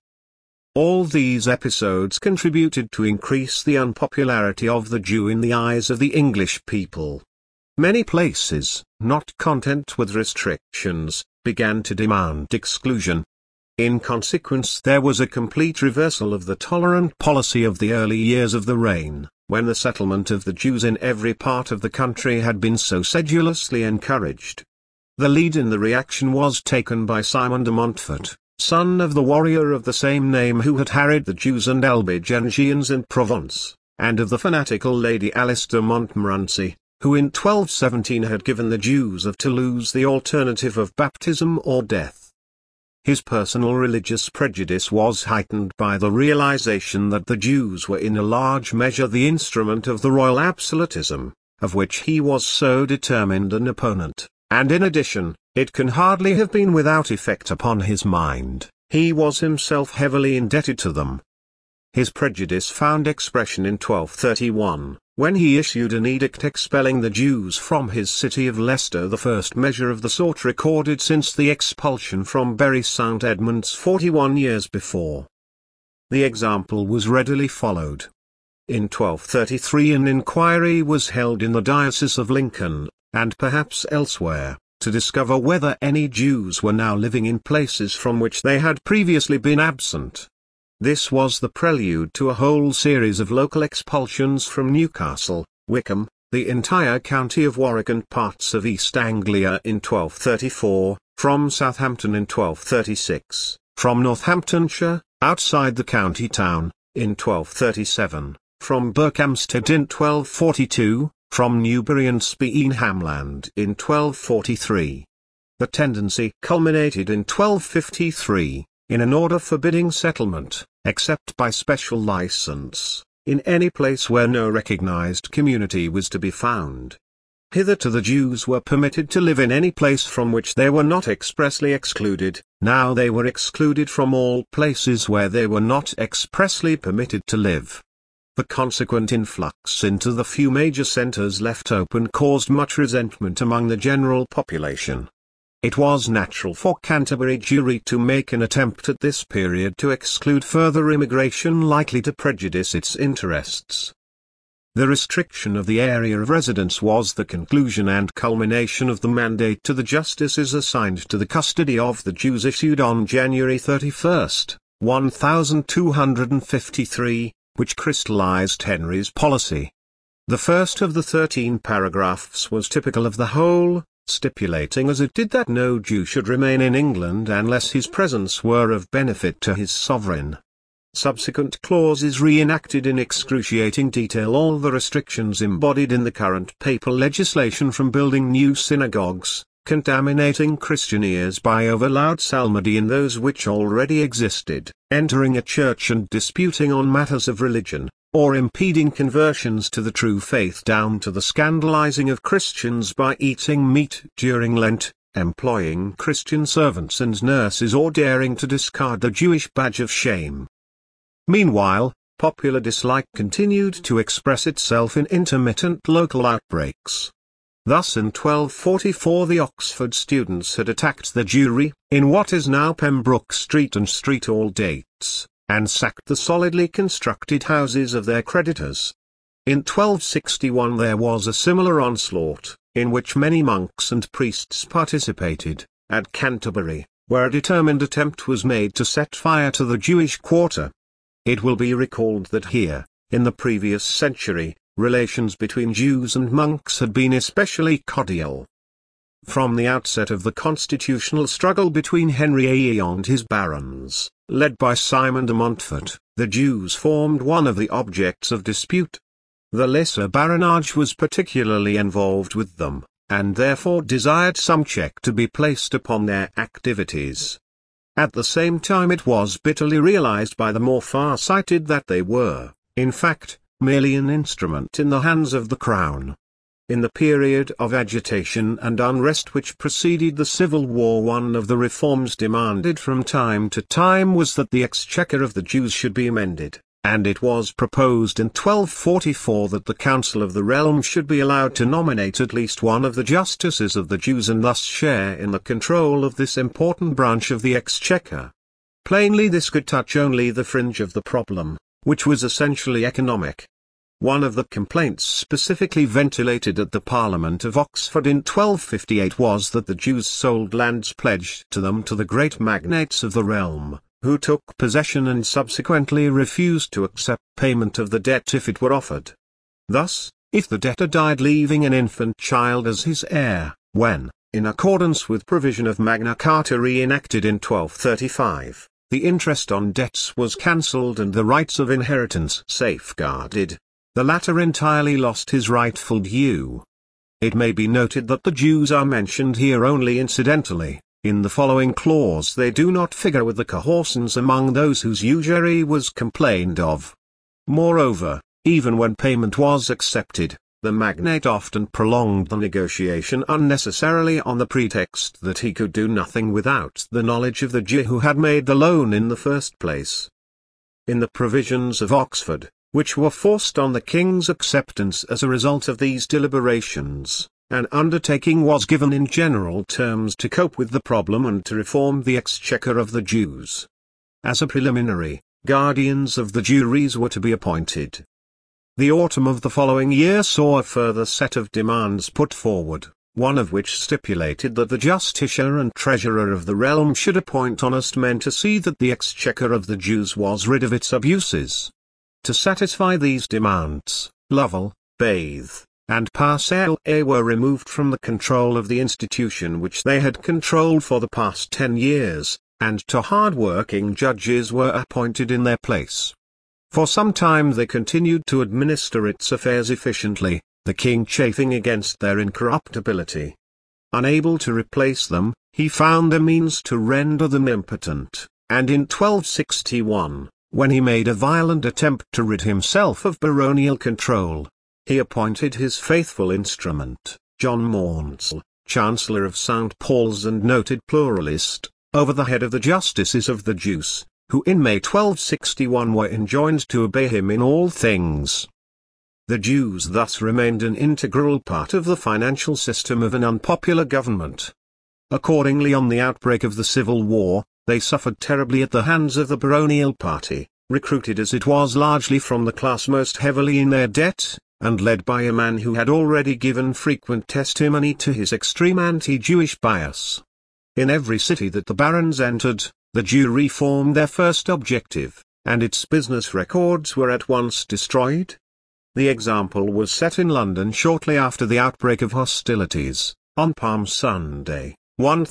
All these episodes contributed to increase the unpopularity of the Jew in the eyes of the English people. Many places, not content with restrictions, began to demand exclusion. In consequence, there was a complete reversal of the tolerant policy of the early years of the reign, when the settlement of the Jews in every part of the country had been so sedulously encouraged. The lead in the reaction was taken by Simon de Montfort, son of the warrior of the same name who had harried the Jews and Albigensians in Provence, and of the fanatical Lady Alice de Montmorency, who in twelve seventeen had given the Jews of Toulouse the alternative of baptism or death. His personal religious prejudice was heightened by the realization that the Jews were in a large measure the instrument of the royal absolutism, of which he was so determined an opponent, and in addition, it can hardly have been without effect upon his mind, he was himself heavily indebted to them. His prejudice found expression in twelve thirty-one, when he issued an edict expelling the Jews from his city of Leicester, the first measure of the sort recorded since the expulsion from Bury Saint Edmunds forty-one years before. The example was readily followed. In twelve thirty-three an inquiry was held in the Diocese of Lincoln, and perhaps elsewhere, to discover whether any Jews were now living in places from which they had previously been absent. This was the prelude to a whole series of local expulsions from Newcastle, Wickham, the entire county of Warwick and parts of East Anglia in twelve thirty-four, from Southampton in twelve thirty-six, from Northamptonshire, outside the county town, in twelve thirty-seven, from Berkhamsted in twelve forty-two, from Newbury and Speenhamland in twelve forty-three. The tendency culminated in twelve fifty-three, in an order forbidding settlement, except by special license, in any place where no recognized community was to be found. Hitherto the Jews were permitted to live in any place from which they were not expressly excluded, now they were excluded from all places where they were not expressly permitted to live. The consequent influx into the few major centres left open caused much resentment among the general population. It was natural for Canterbury Jewry to make an attempt at this period to exclude further immigration likely to prejudice its interests. The restriction of the area of residence was the conclusion and culmination of the mandate to the justices assigned to the custody of the Jews issued on January thirty-first, twelve fifty-three, which crystallized Henry's policy. The first of the thirteen paragraphs was typical of the whole, stipulating as it did that no Jew should remain in England unless his presence were of benefit to his sovereign. Subsequent clauses reenacted in excruciating detail all the restrictions embodied in the current papal legislation, from building new synagogues, contaminating Christian ears by overloud psalmody in those which already existed, entering a church and disputing on matters of religion, or impeding conversions to the true faith, down to the scandalizing of Christians by eating meat during Lent, employing Christian servants and nurses, or daring to discard the Jewish badge of shame. Meanwhile, popular dislike continued to express itself in intermittent local outbreaks. Thus in twelve forty-four the Oxford students had attacked the Jewry, in what is now Pembroke Street and Street Aldates, and sacked the solidly constructed houses of their creditors. In twelve sixty-one there was a similar onslaught, in which many monks and priests participated, at Canterbury, where a determined attempt was made to set fire to the Jewish quarter. It will be recalled that here, in the previous century, relations between Jews and monks had been especially cordial. From the outset of the constitutional struggle between Henry and his barons, led by Simon de Montfort, the Jews formed one of the objects of dispute. The lesser baronage was particularly involved with them, and therefore desired some check to be placed upon their activities. At the same time it was bitterly realized by the more far-sighted that they were, in fact, merely an instrument in the hands of the crown. In the period of agitation and unrest which preceded the Civil War, one of the reforms demanded from time to time was that the exchequer of the Jews should be amended, and it was proposed in twelve forty-four that the Council of the Realm should be allowed to nominate at least one of the justices of the Jews and thus share in the control of this important branch of the exchequer. Plainly this could touch only the fringe of the problem, which was essentially economic. One of the complaints specifically ventilated at the Parliament of Oxford in twelve fifty-eight was that the Jews sold lands pledged to them to the great magnates of the realm, who took possession and subsequently refused to accept payment of the debt if it were offered. Thus, if the debtor died leaving an infant child as his heir, when, in accordance with provision of Magna Carta re-enacted in twelve thirty-five, the interest on debts was cancelled and the rights of inheritance safeguarded, the latter entirely lost his rightful due. It may be noted that the Jews are mentioned here only incidentally. In the following clause they do not figure with the cohortons among those whose usury was complained of. Moreover, even when payment was accepted, the magnate often prolonged the negotiation unnecessarily on the pretext that he could do nothing without the knowledge of the Jew who had made the loan in the first place. In the provisions of Oxford, which were forced on the king's acceptance as a result of these deliberations. An undertaking was given in general terms to cope with the problem and to reform the exchequer of the Jews. As a preliminary, guardians of the Jewries were to be appointed. The autumn of the following year saw a further set of demands put forward, one of which stipulated that the justiciar and treasurer of the realm should appoint honest men to see that the exchequer of the Jews was rid of its abuses. To satisfy these demands, Lovell, Bath, and Parcelle were removed from the control of the institution which they had controlled for the past ten years, and two hard-working judges were appointed in their place. For some time they continued to administer its affairs efficiently, the king chafing against their incorruptibility. Unable to replace them, he found a means to render them impotent, and in twelve sixty-one, when he made a violent attempt to rid himself of baronial control, he appointed his faithful instrument, John Maunsell, Chancellor of Saint Paul's and noted pluralist, over the head of the justices of the Jews, who in May twelve sixty-one were enjoined to obey him in all things. The Jews thus remained an integral part of the financial system of an unpopular government. Accordingly, on the outbreak of the Civil War, they suffered terribly at the hands of the baronial party, recruited as it was largely from the class most heavily in their debt, and led by a man who had already given frequent testimony to his extreme anti-Jewish bias. In every city that the barons entered, the Jewry formed their first objective, and its business records were at once destroyed. The example was set in London shortly after the outbreak of hostilities, on Palm Sunday, twelve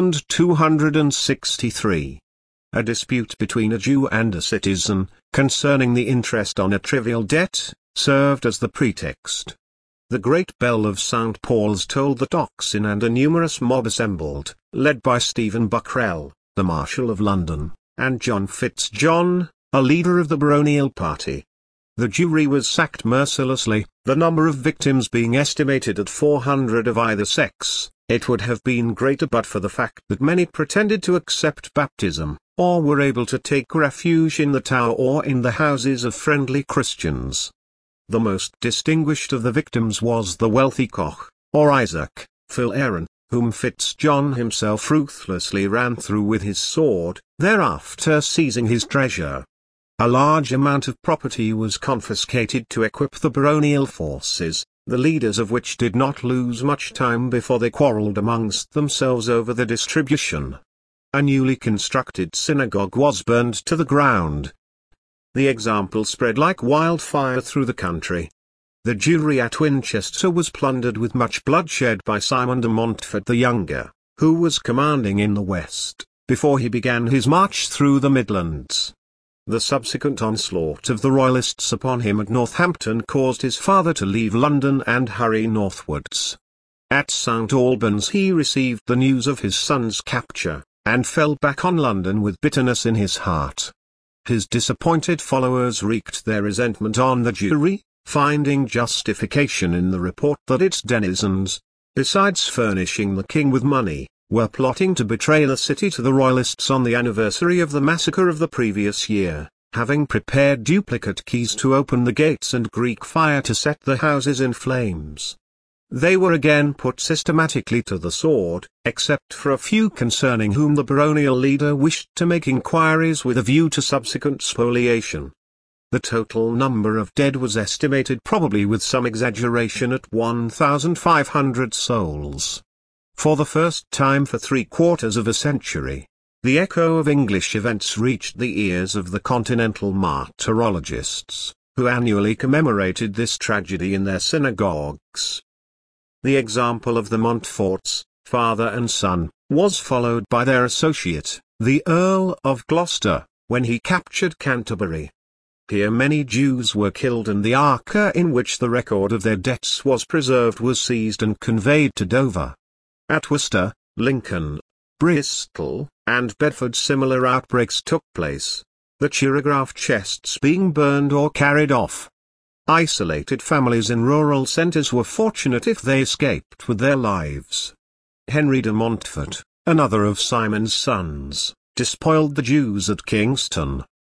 sixty-three. A dispute between a Jew and a citizen, concerning the interest on a trivial debt, served as the pretext. The great bell of Saint Paul's tolled the tocsin and a numerous mob assembled, led by Stephen Buckrell, the Marshal of London, and John Fitzjohn, a leader of the baronial party. The Jewry was sacked mercilessly, the number of victims being estimated at four hundred of either sex. It would have been greater but for the fact that many pretended to accept baptism, or were able to take refuge in the Tower or in the houses of friendly Christians. The most distinguished of the victims was the wealthy Koch, or Isaac, Phil Aaron, whom Fitzjohn himself ruthlessly ran through with his sword, thereafter seizing his treasure. A large amount of property was confiscated to equip the baronial forces, the leaders of which did not lose much time before they quarrelled amongst themselves over the distribution. A newly constructed synagogue was burned to the ground. The example spread like wildfire through the country. The Jewry at Winchester was plundered with much bloodshed by Simon de Montfort the Younger, who was commanding in the west, before he began his march through the Midlands. The subsequent onslaught of the Royalists upon him at Northampton caused his father to leave London and hurry northwards. At Saint Albans he received the news of his son's capture, and fell back on London with bitterness in his heart. His disappointed followers wreaked their resentment on the Jewry, finding justification in the report that its denizens, besides furnishing the king with money, were plotting to betray the city to the Royalists on the anniversary of the massacre of the previous year, having prepared duplicate keys to open the gates and Greek fire to set the houses in flames. They were again put systematically to the sword, except for a few concerning whom the baronial leader wished to make inquiries with a view to subsequent spoliation. The total number of dead was estimated, probably with some exaggeration, at one thousand five hundred souls. For the first time for three quarters of a century, the echo of English events reached the ears of the continental martyrologists, who annually commemorated this tragedy in their synagogues. The example of the Montforts, father and son, was followed by their associate, the Earl of Gloucester, when he captured Canterbury. Here many Jews were killed, and the arca in which the record of their debts was preserved was seized and conveyed to Dover. At Worcester, Lincoln, Bristol, and Bedford similar outbreaks took place, the chirograph chests being burned or carried off. Isolated families in rural centres were fortunate if they escaped with their lives. Henry de Montfort, another of Simon's sons, despoiled the Jews at Kingston.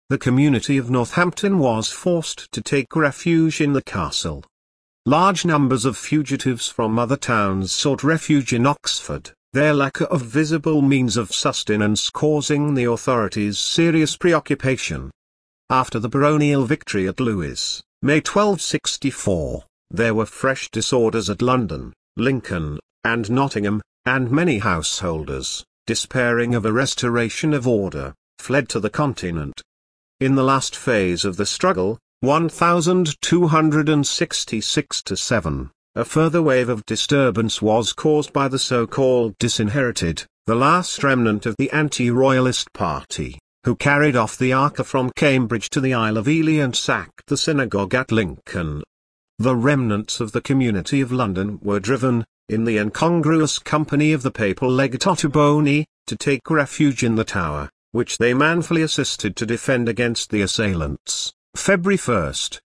the community of Northampton was forced to take refuge in the castle. Large numbers of fugitives from other towns sought refuge in Oxford, their lack of visible means of sustenance causing the authorities serious preoccupation. After the baronial victory at Lewes, May twelve sixty-four, there were fresh disorders at London, Lincoln, and Nottingham, and many householders, despairing of a restoration of order, fled to the continent. In the last phase of the struggle, twelve sixty-six to seven, a further wave of disturbance was caused by the so-called disinherited, the last remnant of the anti-royalist party, who carried off the Arca from Cambridge to the Isle of Ely and sacked the synagogue at Lincoln. The remnants of the community of London were driven, in the incongruous company of the papal legate Ottoboni, to take refuge in the Tower, which they manfully assisted to defend against the assailants. February first,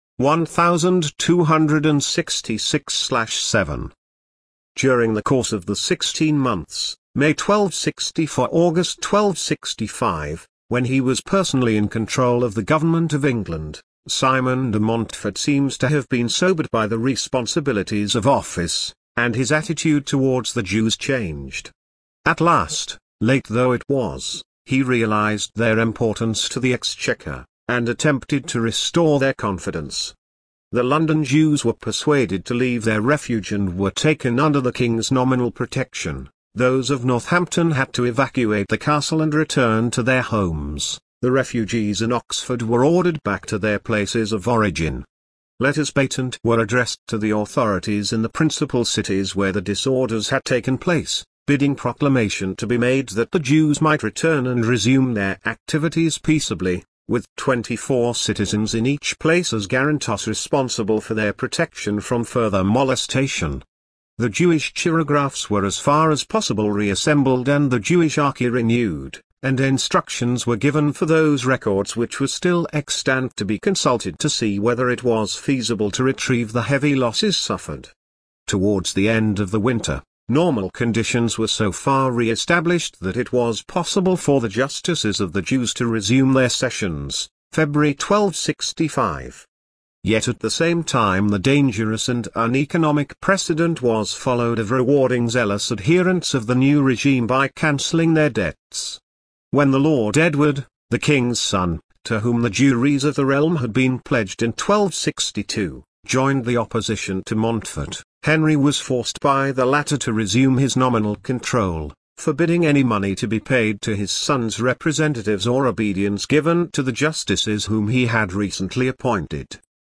twelve sixty-six to seven. During the course of the sixteen months, May twelve sixty-four to August twelve sixty-five, when he was personally in control of the government of England, Simon de Montfort seems to have been sobered by the responsibilities of office, and his attitude towards the Jews changed. At last, late though it was, he realized their importance to the Exchequer, and attempted to restore their confidence. The London Jews were persuaded to leave their refuge and were taken under the king's nominal protection. Those of Northampton had to evacuate the castle and return to their homes. The refugees in Oxford were ordered back to their places of origin. Letters patent were addressed to the authorities in the principal cities where the disorders had taken place, bidding proclamation to be made that the Jews might return and resume their activities peaceably, with twenty-four citizens in each place as guarantors responsible for their protection from further molestation. The Jewish chirographs were as far as possible reassembled and the Jewish archy renewed, and instructions were given for those records which were still extant to be consulted to see whether it was feasible to retrieve the heavy losses suffered. Towards the end of the winter, normal conditions were so far re-established that it was possible for the justices of the Jews to resume their sessions, February twelve sixty-five. Yet at the same time the dangerous and uneconomic precedent was followed of rewarding zealous adherents of the new regime by cancelling their debts. When the Lord Edward, the king's son, to whom the Jewries of the realm had been pledged in twelve sixty-two, joined the opposition to Montfort, Henry was forced by the latter to resume his nominal control, forbidding any money to be paid to his son's representatives or obedience given to the justices whom he had recently appointed.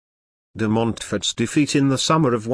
De Montfort's defeat in the summer of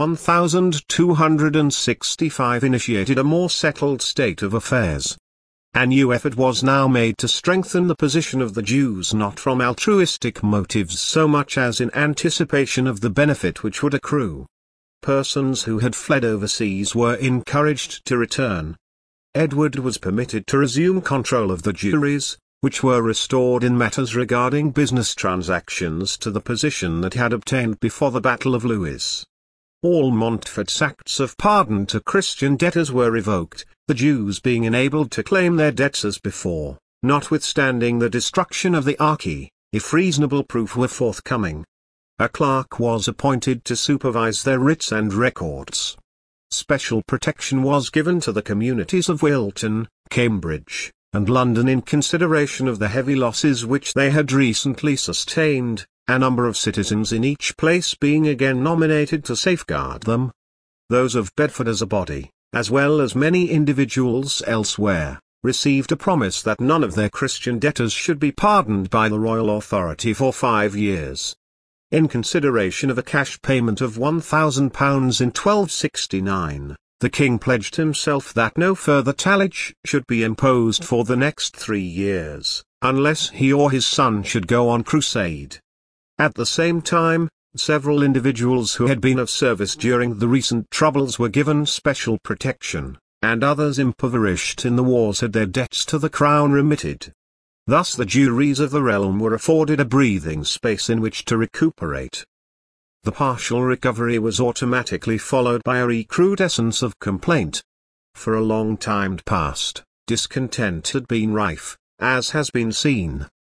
twelve sixty-five initiated a more settled state of affairs. A new effort was now made to strengthen the position of the Jews, not from altruistic motives so much as in anticipation of the benefit which would accrue. Persons who had fled overseas were encouraged to return. Edward was permitted to resume control of the Jewries, which were restored in matters regarding business transactions to the position that had obtained before the Battle of Lewes. All Montfort's acts of pardon to Christian debtors were revoked, the Jews being enabled to claim their debts as before, notwithstanding the destruction of the archy, if reasonable proof were forthcoming. A clerk was appointed to supervise their writs and records. Special protection was given to the communities of Wilton, Cambridge, and London in consideration of the heavy losses which they had recently sustained, a number of citizens in each place being again nominated to safeguard them. Those of Bedford as a body, as well as many individuals elsewhere, received a promise that none of their Christian debtors should be pardoned by the royal authority for five years. In consideration of a cash payment of one thousand pounds in twelve sixty-nine, the king pledged himself that no further tallage should be imposed for the next three years, unless he or his son should go on crusade. At the same time, several individuals who had been of service during the recent troubles were given special protection, and others impoverished in the wars had their debts to the crown remitted. Thus the Jewries of the realm were afforded a breathing space in which to recuperate. The partial recovery was automatically followed by a recrudescence of complaint. For a long time past, discontent had been rife, as has been seen,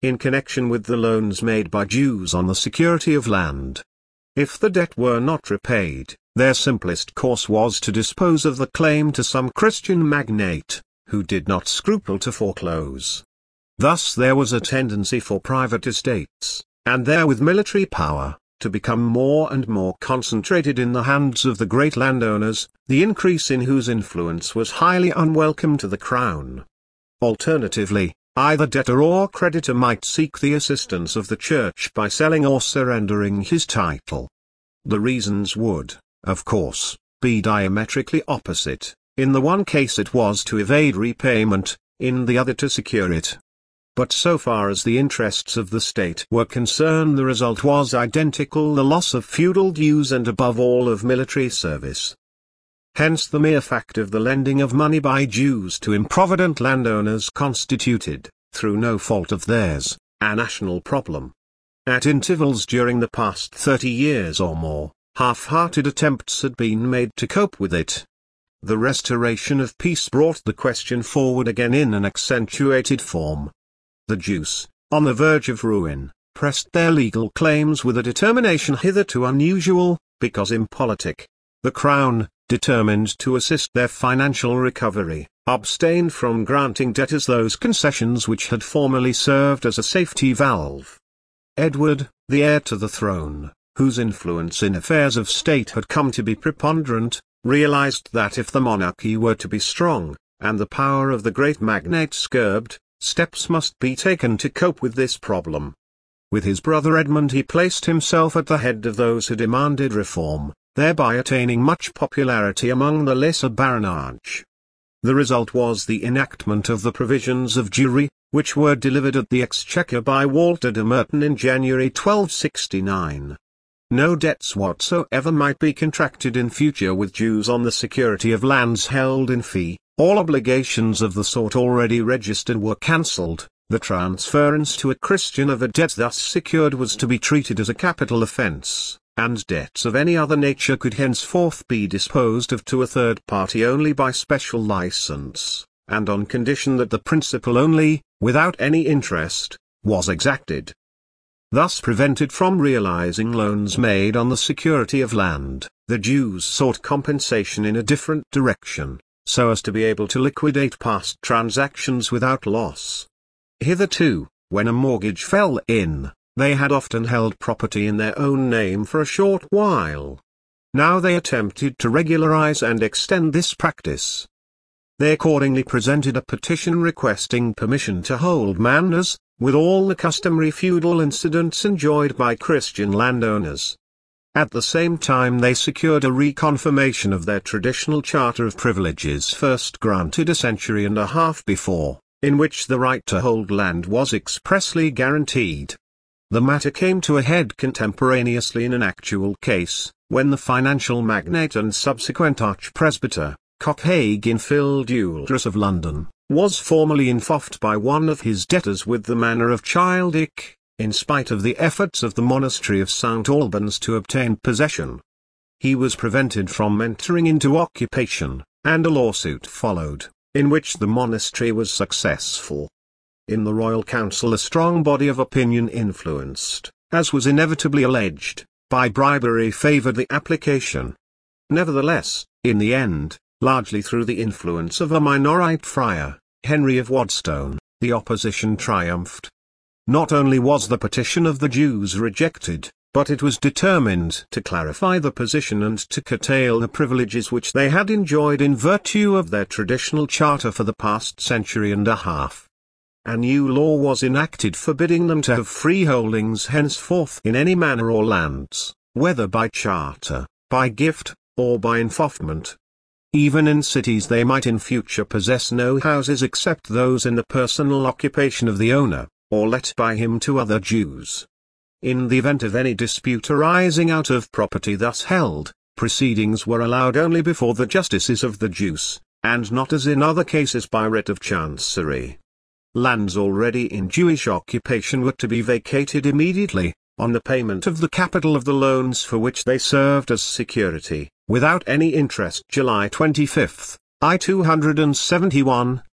in connection with the loans made by Jews on the security of land. If the debt were not repaid, their simplest course was to dispose of the claim to some Christian magnate, who did not scruple to foreclose. Thus there was a tendency for private estates, and therewith military power, to become more and more concentrated in the hands of the great landowners, the increase in whose influence was highly unwelcome to the crown. Alternatively, either debtor or creditor might seek the assistance of the church by selling or surrendering his title. The reasons would, of course, be diametrically opposite. In the one case it was to evade repayment, in the other to secure it. But so far as the interests of the state were concerned, the result was identical: the loss of feudal dues and above all of military service. Hence the mere fact of the lending of money by Jews to improvident landowners constituted, through no fault of theirs, a national problem. At intervals during the past thirty years or more, half-hearted attempts had been made to cope with it. The restoration of peace brought the question forward again in an accentuated form. The Jews, on the verge of ruin, pressed their legal claims with a determination hitherto unusual, because impolitic. The crown, determined to assist their financial recovery, abstained from granting debtors those concessions which had formerly served as a safety valve. Edward, the heir to the throne, whose influence in affairs of state had come to be preponderant, realized that if the monarchy were to be strong, and the power of the great magnates curbed, steps must be taken to cope with this problem. With his brother Edmund he placed himself at the head of those who demanded reform, thereby attaining much popularity among the lesser baronage. The result was the enactment of the provisions of Jewry, which were delivered at the Exchequer by Walter de Merton in January twelve sixty-nine. No debts whatsoever might be contracted in future with Jews on the security of lands held in fee. All obligations of the sort already registered were cancelled. The transference to a Christian of a debt thus secured was to be treated as a capital offence, and debts of any other nature could henceforth be disposed of to a third party only by special licence, and on condition that the principal only, without any interest, was exacted. Thus prevented from realizing loans made on the security of land, the Jews sought compensation in a different direction, so as to be able to liquidate past transactions without loss. Hitherto, when a mortgage fell in, they had often held property in their own name for a short while. Now they attempted to regularize and extend this practice. They accordingly presented a petition requesting permission to hold manors, with all the customary feudal incidents enjoyed by Christian landowners. At the same time they secured a reconfirmation of their traditional charter of privileges first granted a century and a half before, in which the right to hold land was expressly guaranteed. The matter came to a head contemporaneously in an actual case, when the financial magnate and subsequent archpresbyter, Cockhagen Fildulus of London, was formally infoffed by one of his debtors with the manor of Childick, in spite of the efforts of the monastery of Saint Albans to obtain possession. He was prevented from entering into occupation, and a lawsuit followed, in which the monastery was successful. In the royal council a strong body of opinion influenced, as was inevitably alleged, by bribery favoured the application. Nevertheless, in the end, largely through the influence of a minorite friar, Henry of Wadstone, the opposition triumphed. Not only was the petition of the Jews rejected, but it was determined to clarify the position and to curtail the privileges which they had enjoyed in virtue of their traditional charter for the past century and a half. A new law was enacted forbidding them to have freeholdings henceforth in any manor or lands, whether by charter, by gift, or by infoffment. Even in cities they might in future possess no houses except those in the personal occupation of the owner, or let by him to other Jews. In the event of any dispute arising out of property thus held, proceedings were allowed only before the justices of the Jews, and not as in other cases by writ of chancery. Lands already in Jewish occupation were to be vacated immediately, on the payment of the capital of the loans for which they served as security, without any interest. July twenty-fifth, I two seventy-one.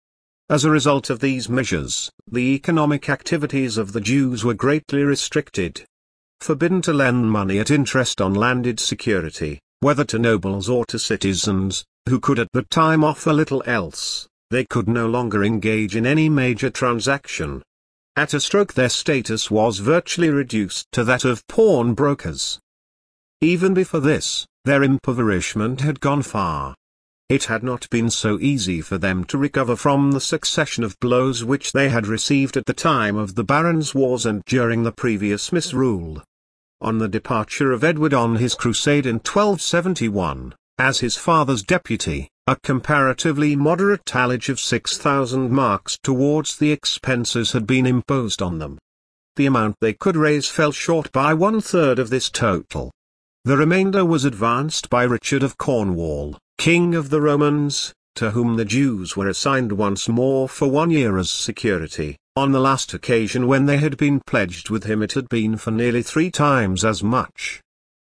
As a result of these measures, the economic activities of the Jews were greatly restricted. Forbidden to lend money at interest on landed security, whether to nobles or to citizens, who could at the time offer little else, they could no longer engage in any major transaction. At a stroke their status was virtually reduced to that of pawnbrokers. Even before this, their impoverishment had gone far. It had not been so easy for them to recover from the succession of blows which they had received at the time of the Barons' Wars and during the previous misrule. On the departure of Edward on his crusade in twelve seventy-one, as his father's deputy, a comparatively moderate tallage of six thousand marks towards the expenses had been imposed on them. The amount they could raise fell short by one-third of this total. The remainder was advanced by Richard of Cornwall, King of the Romans, to whom the Jews were assigned once more for one year as security. On the last occasion when they had been pledged with him it had been for nearly three times as much.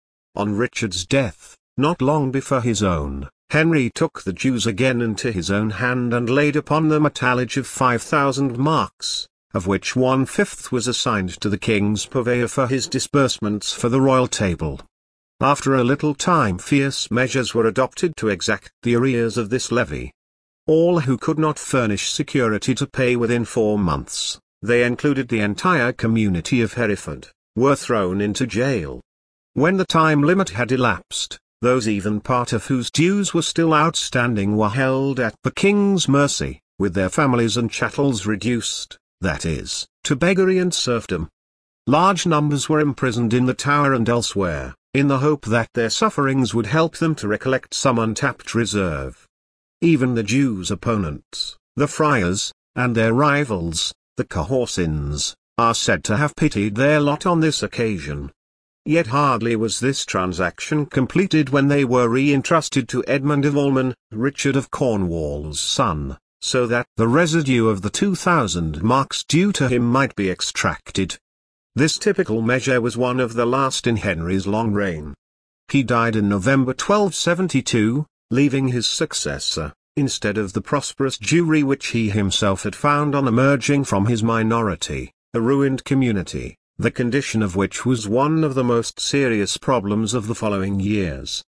On Richard's death, not long before his own, Henry took the Jews again into his own hand and laid upon them a tallage of five thousand marks, of which one-fifth was assigned to the king's purveyor for his disbursements for the royal table. After a little time fierce measures were adopted to exact the arrears of this levy. All who could not furnish security to pay within four months, they included the entire community of Hereford, were thrown into jail. When the time limit had elapsed, those even part of whose dues were still outstanding were held at the king's mercy, with their families and chattels reduced, that is, to beggary and serfdom. Large numbers were imprisoned in the Tower and elsewhere, in the hope that their sufferings would help them to recollect some untapped reserve. Even the Jews' opponents, the friars, and their rivals, the Cahorsins, are said to have pitied their lot on this occasion. Yet hardly was this transaction completed when they were re-entrusted to Edmund of Ormond, Richard of Cornwall's son, so that the residue of the two thousand marks due to him might be extracted. This typical measure was one of the last in Henry's long reign. He died in November twelve seventy-two, leaving his successor, instead of the prosperous Jewry which he himself had found on emerging from his minority, a ruined community, the condition of which was one of the most serious problems of the following years.